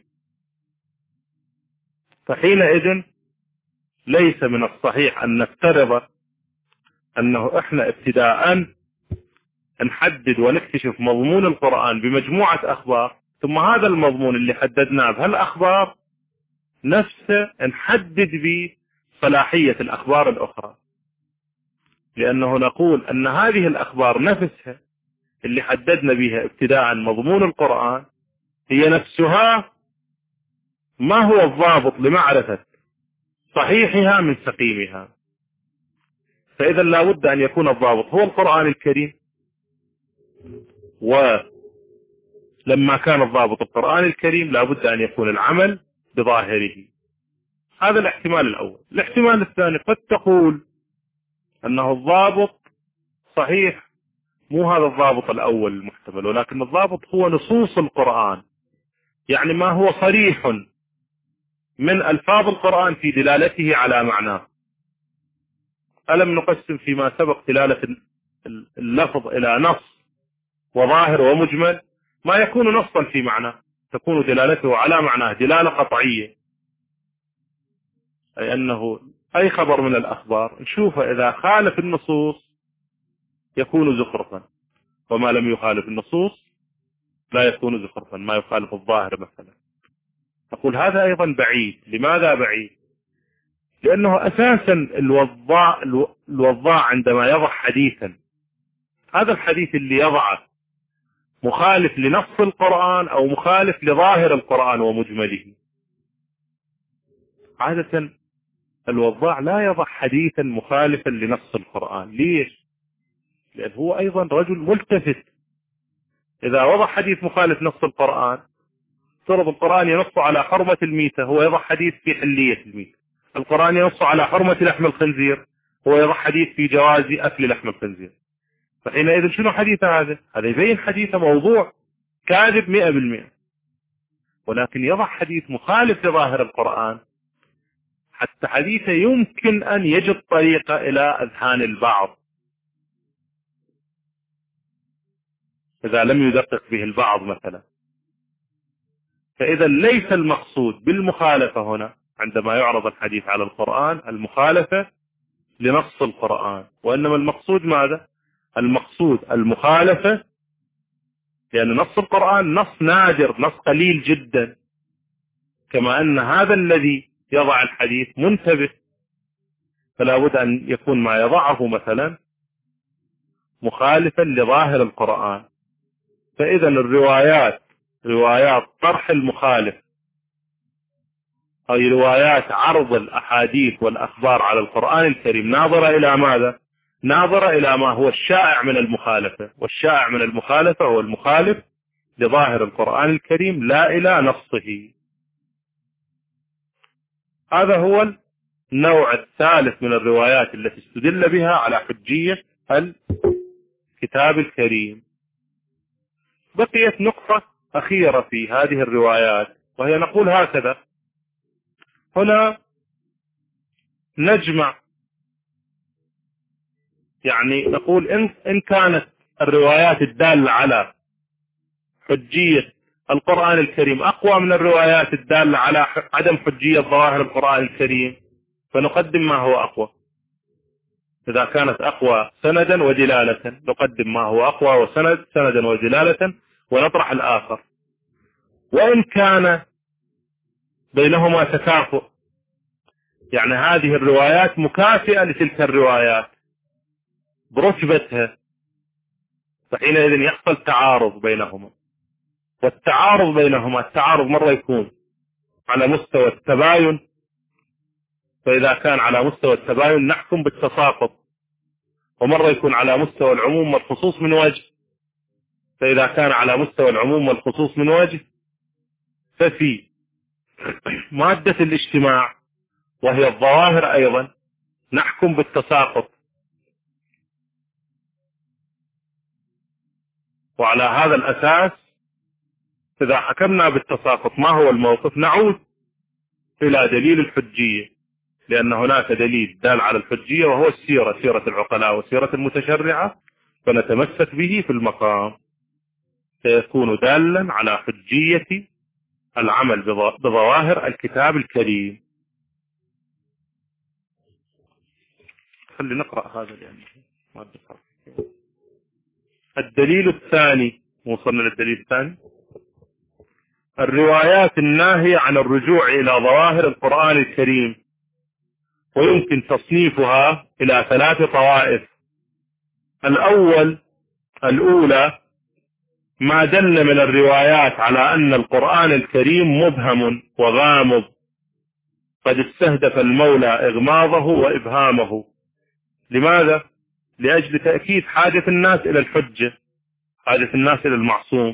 فحينئذ ليس من الصحيح أن نفترض أنه إحنا ابتداء نحدد ونكتشف مضمون القرآن بمجموعة أخبار، ثم هذا المضمون اللي حددناه بهالأخبار نفسه نحدد بصلاحية الأخبار الأخرى، لأنه نقول أن هذه الأخبار نفسها اللي حددنا بها ابتداء مضمون القرآن هي نفسها ما هو الضابط لمعرفة صحيحها من سقيمها. فإذا لا بد أن يكون الضابط هو القرآن الكريم، ولما كان الضابط القرآن الكريم لا بد أن يكون العمل بظاهره. هذا الاحتمال الأول. الاحتمال الثاني، قد تقول أنه الضابط صحيح، مو هذا الضابط الأول المحتمل، ولكن الضابط هو نصوص القرآن، يعني ما هو صريح من ألفاظ القرآن في دلالته على معناه. ألم نقسم فيما سبق دلالة اللفظ إلى نص وظاهر ومجمل؟ ما يكون نصا في معناه تكون دلالته على معناه دلالة قطعية، أي أنه أي خبر من الأخبار نشوفه إذا خالف النصوص يكون زخرفا، وما لم يخالف النصوص لا يكون زخرفا، ما يخالف الظاهر مثلا. أقول هذا أيضا بعيد. لماذا بعيد؟ لأنه أساسا الوضاع عندما يضع حديثا، هذا الحديث اللي يضعه مخالف لنص القرآن أو مخالف لظاهر القرآن ومجمله. عادة الوضاع لا يضع حديثا مخالفا لنص القرآن. ليش؟ لأن هو أيضا رجل ملتفت. إذا وضع حديث مخالف نص القرآن، افترض القرآن ينص على حرمة الميتة، هو يضع حديث في حلية الميتة. القرآن ينص على حرمة لحم الخنزير، هو يضع حديث في جواز أكل لحم الخنزير. فحينئذ شنو حديثه هذا؟ هذا يبين حديثه موضوع كاذب 100%. ولكن يضع حديث مخالف لظاهر القرآن حتى حديثه يمكن أن يجد طريقة إلى أذهان البعض، إذا لم يدقق به البعض مثلا. فإذا ليس المقصود بالمخالفة هنا عندما يعرض الحديث على القرآن المخالفة لنص القرآن، وإنما المقصود ماذا؟ المقصود المخالفة، لأن نص القرآن نص نادر، نص قليل جدا، كما أن هذا الذي يضع الحديث منتبه، فلا بد أن يكون ما يضعه مثلا مخالفا لظاهر القرآن. فإذا الروايات، روايات طرح المخالف أو روايات عرض الأحاديث والأخبار على القرآن الكريم، ناظرة إلى ماذا؟ ناظرة إلى ما هو الشائع من المخالفة، والشائع من المخالفة هو المخالف لظاهر القرآن الكريم لا إلى نصه. هذا هو النوع الثالث من الروايات التي استدل بها على حجية الكتاب الكريم. بقيت نقطة أخيرة في هذه الروايات، وهي نقول هكذا: هنا نجمع، يعني نقول إن كانت الروايات الدالة على حجية القرآن الكريم أقوى من الروايات الدالة على عدم حجية ظواهر القرآن الكريم، فنقدم ما هو أقوى. إذا كانت أقوى سندا ودلالة نقدم ما هو أقوى سندا ودلالة ونطرح الآخر. وإن كان بينهما تكافؤ، يعني هذه الروايات مكافئة لتلك الروايات برتبتها، فحينئذ يحصل تعارض بينهما. والتعارض بينهما، التعارض مرة يكون على مستوى التباين، فإذا كان على مستوى التباين نحكم بالتساقط، ومرة يكون على مستوى العموم والخصوص من وجه، فإذا كان على مستوى العموم والخصوص من وجه ففي مادة الاجتماع وهي الظواهر أيضا نحكم بالتساقط. وعلى هذا الأساس إذا حكمنا بالتساقط ما هو الموقف؟ نعود إلى دليل الحجية، لأن هناك دليل دال على الحجية وهو السيرة، سيرة العقلاء وسيرة المتشرعة، فنتمسك به في المقام، سيكون دالا على حجية العمل بظواهر الكتاب الكريم. خلي نقرأ هذا لأنه ما أدرك. الدليل الثاني، وصلنا للدليل الثاني: الروايات الناهية عن الرجوع إلى ظواهر القرآن الكريم، ويمكن تصنيفها إلى 3 طوائف. الأولى ما دل من الروايات على أن القرآن الكريم مبهم وغامض، قد استهدف المولى إغماضه وإبهامه. لماذا؟ لأجل تأكيد حاجة الناس إلى الحجة، حاجة الناس إلى المعصوم،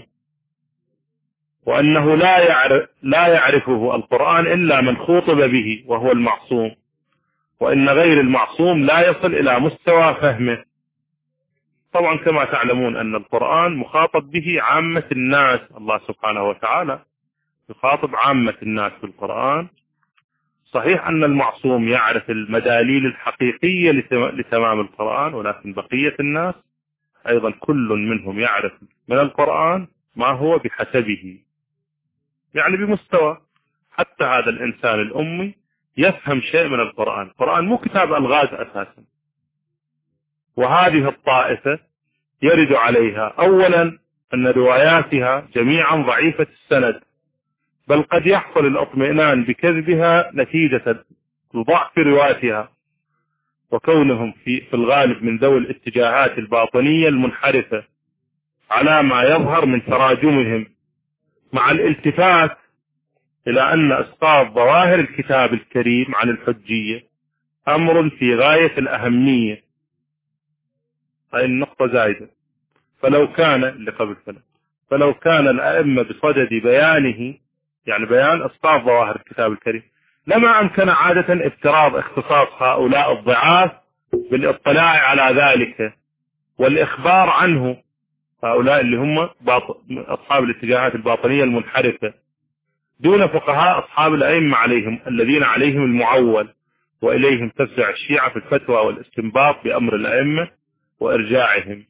وأنه لا يعرفه القرآن إلا من خوطب به وهو المعصوم، وإن غير المعصوم لا يصل إلى مستوى فهمه. طبعا كما تعلمون أن القرآن مخاطب به عامة الناس، الله سبحانه وتعالى يخاطب عامة الناس في القرآن. صحيح أن المعصوم يعرف المداليل الحقيقية لتمام القرآن، ولكن بقية الناس أيضا كل منهم يعرف من القرآن ما هو بحسبه، يعني بمستوى. حتى هذا الإنسان الأمي يفهم شيء من القرآن. القرآن مو كتاب ألغاز أساسا. وهذه الطائفة يرد عليها أولا أن رواياتها جميعا ضعيفة السند، بل قد يحصل الاطمئنان بكذبها نتيجة لضعف روايتها، وكونهم في الغالب من ذوي الاتجاهات الباطنية المنحرفة على ما يظهر من تراجمهم، مع الالتفات إلى أن إسقاط ظواهر الكتاب الكريم عن الحجية أمر في غاية الأهمية. هاي النقطة زايدة. فلو كان اللي قبل فلو كان الأئمة بصدد بيانه، يعني بيان إسقاط ظواهر الكتاب الكريم، لما أمكن عادة افتراض اختصاص هؤلاء الضعاف بالاطلاع على ذلك والإخبار عنه، هؤلاء اللي هم أصحاب الاتجاهات الباطنية المنحرفة، دون فقهاء أصحاب الأئمة عليهم الذين عليهم المعول، وإليهم تفزع الشيعة في الفتوى والاستنباط بأمر الأئمة وإرجاعهم.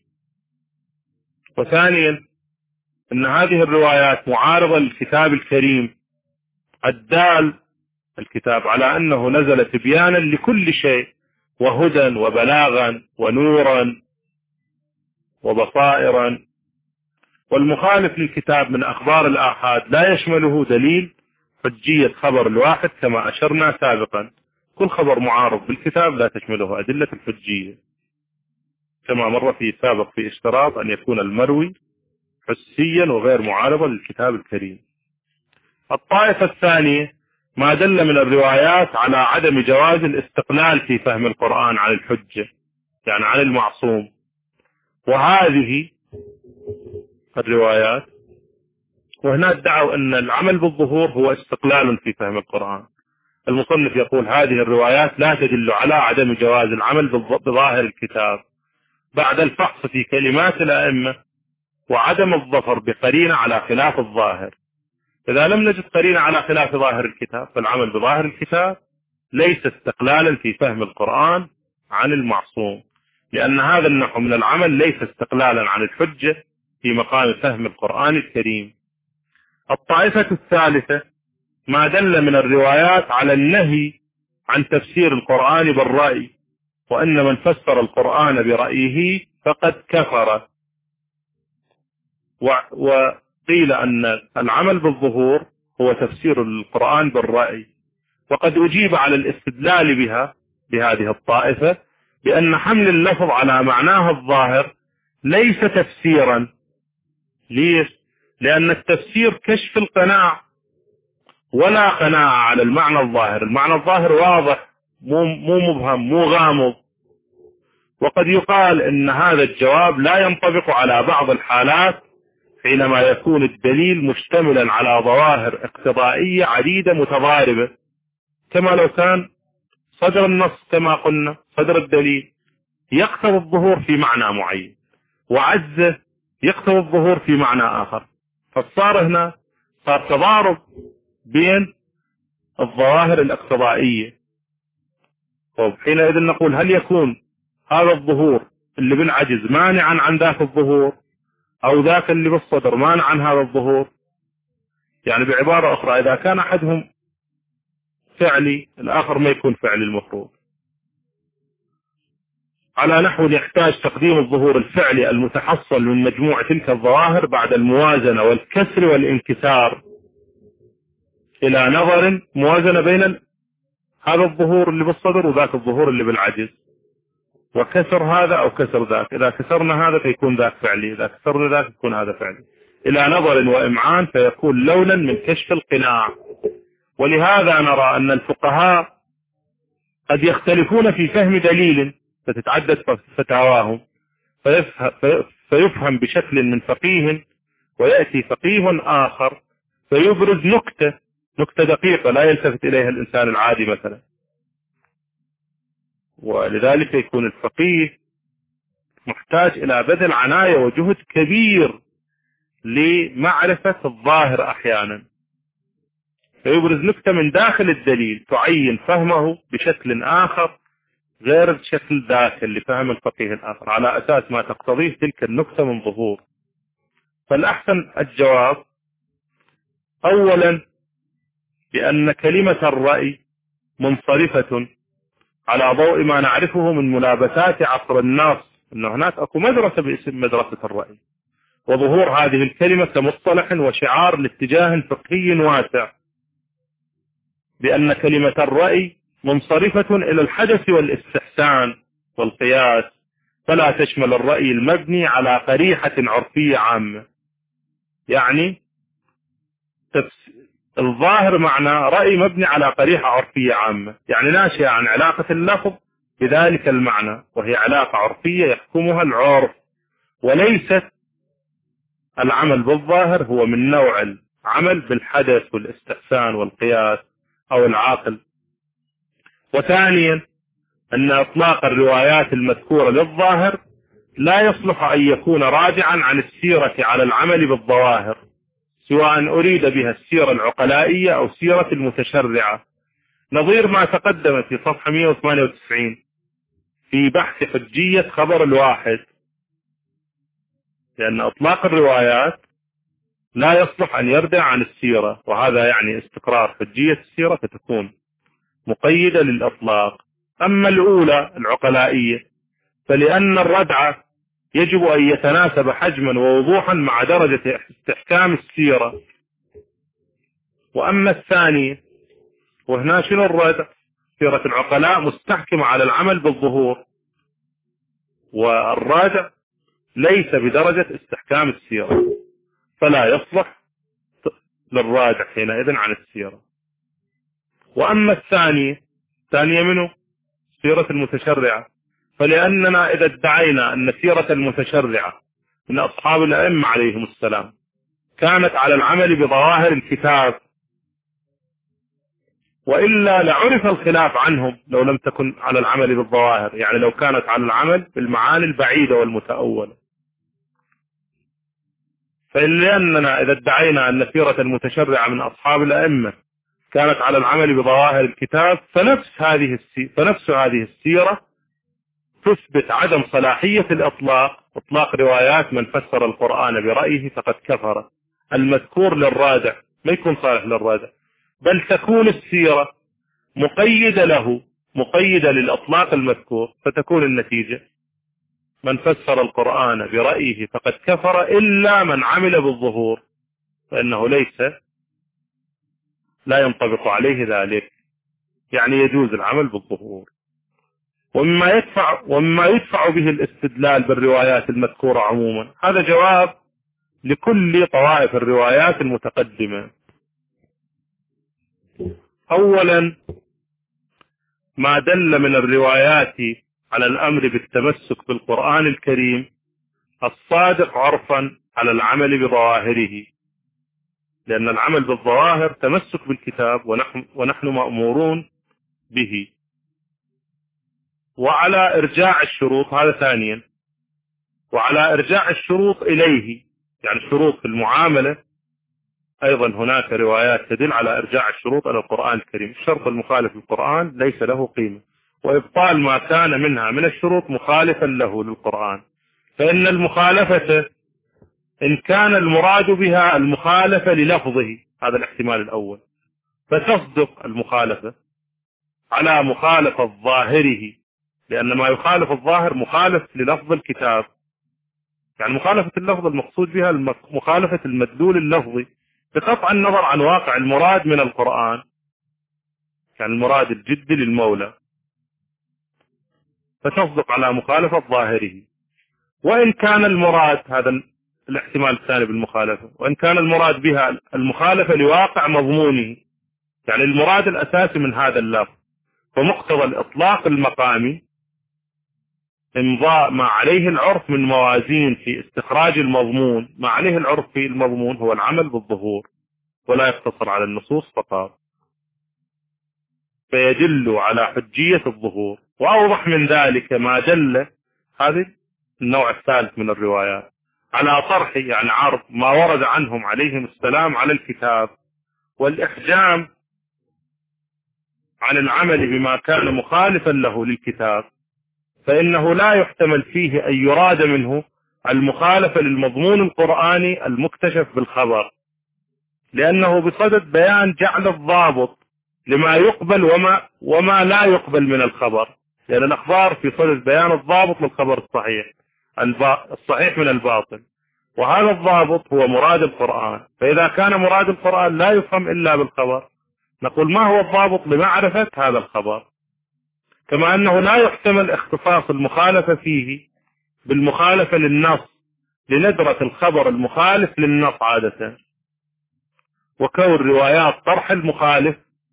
وثانيا أن هذه الروايات معارضة للكتاب الكريم الدال الكتاب على أنه نزل تبيانا لكل شيء، وهدى وبلاغا ونورا وبصائرا. والمخالف للكتاب من أخبار الآحاد لا يشمله دليل حجية خبر الواحد كما أشرنا سابقا. كل خبر معارض بالكتاب لا تشمله أدلة الحجية، كما مر في سابق في اشتراط أن يكون المروي حسيا وغير معارضا للكتاب الكريم. الطائفة الثانية ما دل من الروايات على عدم جواز الاستقلال في فهم القرآن عن الحجة، يعني عن المعصوم. وهذه الروايات، وهنا ادعوا أن العمل بالظهور هو استقلال في فهم القرآن. المصنف يقول هذه الروايات لا تدل على عدم جواز العمل بظاهر الكتاب بعد الفحص في كلمات الأئمة وعدم الظفر بقرينة على خلاف الظاهر. إذا لم نجد قرينة على خلاف ظاهر الكتاب فالعمل بظاهر الكتاب ليس استقلالا في فهم القرآن عن المعصوم، لأن هذا النوع من العمل ليس استقلالا عن الحجة في مقام فهم القرآن الكريم. الطائفة الثالثة ما دل من الروايات على النهي عن تفسير القرآن بالرأي، وأن من فسر القرآن برأيه فقد كفر. وقيل أن العمل بالظهور هو تفسير القرآن بالرأي. وقد أجيب على الاستدلال بهذه الطائفة بأن حمل اللفظ على معناه الظاهر ليس تفسيرا. ليش؟ لأن التفسير كشف القناع، ولا قناعة على المعنى الظاهر. المعنى الظاهر واضح، مو مبهم، مو غامض. وقد يقال ان هذا الجواب لا ينطبق على بعض الحالات حينما يكون الدليل مشتملا على ظواهر اقتضائية عديدة متضاربة، كما لو كان صدر النص كما قلنا صدر الدليل يقتضي الظهور في معنى معين، وعزه يقتضي الظهور في معنى آخر، فصار هنا صار تضارب بين الظواهر الاقتضائية. حينئذ نقول هل يكون هذا الظهور اللي بالعجز مانعا عن ذاك الظهور، أو ذاك اللي بالصدر مانع عن هذا الظهور؟ يعني بعبارة أخرى إذا كان أحدهم فعلي الآخر ما يكون فعلي المفروض، على نحو يحتاج تقديم الظهور الفعلي المتحصل من مجموع تلك الظواهر بعد الموازنة والكسر والانكسار إلى نظر موازنة بين هذا الظهور اللي بالصدر وذاك الظهور اللي بالعجز، وكسر هذا أو كسر ذاك. إذا كسرنا هذا فيكون ذاك فعلي، إذا كسرنا ذاك يكون هذا فعلي، إلى نظر وإمعان فيكون لونا من كشف القناع. ولهذا نرى أن الفقهاء قد يختلفون في فهم دليل فتتعدد فتاواهم، فيفهم بشكل من فقيه، ويأتي فقيه آخر فيبرز نكتة دقيقة لا يلتفت إليها الإنسان العادي مثلا. ولذلك يكون الفقيه محتاج إلى بذل عناية وجهد كبير لمعرفة الظاهر أحيانا، فيبرز نكتة من داخل الدليل تعين فهمه بشكل آخر غير الشكل ذاك اللي فهم الفقيه الآخر على أساس ما تقتضيه تلك النكتة من ظهور. فالأحسن الجواب أولا بأن كلمة الرأي منصرفة على ضوء ما نعرفه من ملابسات عصر الناس، أن هناك أكو مدرسة باسم مدرسة الرأي، وظهور هذه الكلمة كمصطلح وشعار لاتجاه فقهي واسع، بأن كلمة الرأي منصرفة إلى الحدث والاستحسان والقياس، فلا تشمل الرأي المبني على قريحة عرفية عامة. يعني الظاهر معنى رأي مبني على قريحة عرفية عامة، يعني ناشئة عن علاقة اللفظ بذلك المعنى، وهي علاقة عرفية يحكمها العرف، وليست العمل بالظاهر هو من نوع العمل بالحدث والاستحسان والقياس أو العاقل. وثانيا أن إطلاق الروايات المذكورة للظاهر لا يصلح أن يكون راجعا عن السيرة على العمل بالظواهر، سواء أريد بها السيرة العقلائية أو سيرة المتشرعة، نظير ما تقدم في صفحة 198 في بحث حجية خبر الواحد، لأن إطلاق الروايات لا يصلح أن يردع عن السيرة، وهذا يعني استقرار حجية السيرة فتكون مقيدة للإطلاق. أما الأولى العقلائية فلأن الردع يجب أن يتناسب حجما ووضوحا مع درجة استحكام السيرة. وأما الثانية وهنا شنو الردع؟ سيرة العقلاء مستحكمة على العمل بالظهور، والراجع ليس بدرجة استحكام السيرة، فلا يصلح للراجع حينئذ عن السيرة. وأما الثانية منه سيرة المتشرعة، فلأننا إذا ادعينا أن سيرة المتشرعة من أصحاب الأئمة عليهم السلام كانت على العمل بظواهر الكتاب، وإلا لعرف الخلاف عنهم لو لم تكن على العمل بالظواهر، يعني لو كانت على العمل بالمعاني البعيدة والمتأولة. فلأننا إذا ادعينا أن سيرة المتشرعة من أصحاب الأئمة كانت على العمل بظواهر الكتاب، فنفس هذه السيرة تثبت عدم صلاحية إطلاق روايات من فسر القرآن برأيه فقد كفر. المذكور للرادع ما يكون صالح للرادع، بل تكون السيرة مقيدة للإطلاق المذكور، فتكون النتيجة من فسر القرآن برأيه فقد كفر إلا من عمل بالظهور، فإنه لا ينطبق عليه ذلك، يعني يجوز العمل بالظهور. ومما يدفع به الاستدلال بالروايات المذكورة عموما، هذا جواب لكل طوائف الروايات المتقدمة. أولا ما دل من الروايات على الأمر بالتمسك بالقرآن الكريم الصادق عرفا على العمل بظواهره، لأن العمل بالظواهر تمسك بالكتاب ونحن مأمورون به. وعلى إرجاع الشروط، هذا ثانيا، وعلى إرجاع الشروط إليه، يعني شروط في المعاملة أيضا هناك روايات تدل على إرجاع الشروط إلى القرآن الكريم. الشرط المخالف للقرآن ليس له قيمة، وإبطال ما كان منها من الشروط مخالفا له للقرآن، فإن المخالفة إن كان المراد بها المخالفة للفظه، هذا الاحتمال الأول، فتصدق المخالفة على مخالفة ظاهره، لأن ما يخالف الظاهر مخالف للفظ الكتاب، يعني مخالفة اللفظ المقصود بها مخالفة المدلول اللفظي بقطع النظر عن واقع المراد من القرآن، يعني المراد الجدي للمولى، فتصدق على مخالفة ظاهره. وإن كان المراد، هذا الاحتمال الثاني بالمخالفة، وإن كان المراد بها المخالفة لواقع مضمونه، يعني المراد الأساسي من هذا اللفظ، فمقتضى الإطلاق المقامي امضاء ما عليه العرف من موازين في استخراج المضمون. ما عليه العرف في المضمون هو العمل بالظهور، ولا يقتصر على النصوص فقط، فيدل على حجية الظهور. وأوضح من ذلك ما دل هذا النوع الثالث من الروايات على طرح، يعني عرض ما ورد عنهم عليهم السلام على الكتاب، والإحجام عن العمل بما كان مخالفا له للكتاب، فإنه لا يحتمل فيه أن يراد منه المخالفة للمضمون القرآني المكتشف بالخبر، لأنه بصدد بيان جعل الضابط لما يقبل وما لا يقبل من الخبر، لأن الأخبار في صدد بيان الضابط للخبر الصحيح من الباطل، وهذا الضابط هو مراد القرآن. فإذا كان مراد القرآن لا يفهم إلا بالخبر، نقول ما هو الضابط لمعرفة هذا الخبر؟ كما أنه لا يحتمل اختصاص المخالفة فيه بالمخالفة للنص لندرة الخبر المخالف للنص عادة، وكون روايات طرح المخالف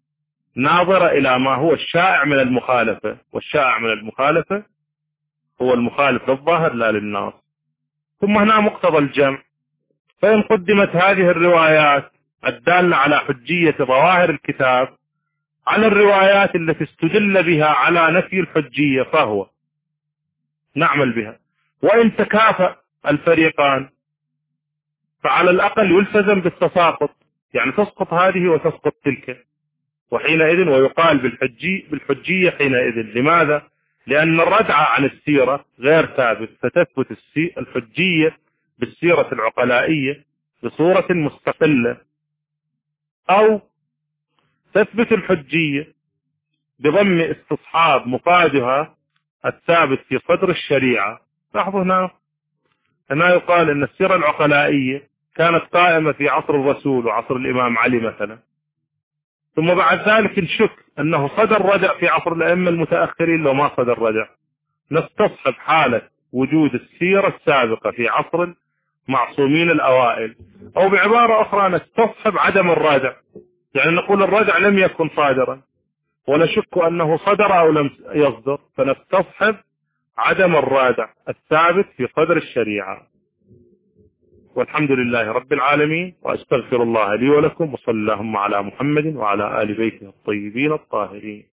ناظرة إلى ما هو الشائع من المخالفة، والشائع من المخالفة هو المخالف للظاهر لا للنص. ثم هنا مقتضى الجمع، فإن قدمت هذه الروايات الدالة على حجية ظواهر الكتاب على الروايات التي استدل بها على نفي الحجية فهو نعمل بها. وإن تكافأ الفريقان فعلى الأقل يلتزم بالتساقط، يعني تسقط هذه وتسقط تلك، وحينئذ ويقال بالحجية حينئذ. لماذا؟ لأن الردع عن السيرة غير ثابت، فتثبت الحجية بالسيرة العقلائية بصورة مستقلة، أو تثبت الحجية بضم استصحاب مفادها الثابت في صدر الشريعة. لاحظوا هنا يقال أن السيرة العقلائية كانت قائمة في عصر الرسول وعصر الإمام علي مثلا، ثم بعد ذلك نشك أنه صدر ردع في عصر الأئمة المتأخرين. لو ما صدر ردع نستصحب حالة وجود السيرة السابقة في عصر المعصومين الأوائل، أو بعبارة أخرى نستصحب عدم الردع، يعني نقول الردع لم يكن صادرا ونشك أنه صدر أو لم يصدر، فنستصحب عدم الرادع الثابت في صدر الشريعة. والحمد لله رب العالمين، وأستغفر الله لي ولكم، وصلى اللهم على محمد وعلى آل بيته الطيبين الطاهرين.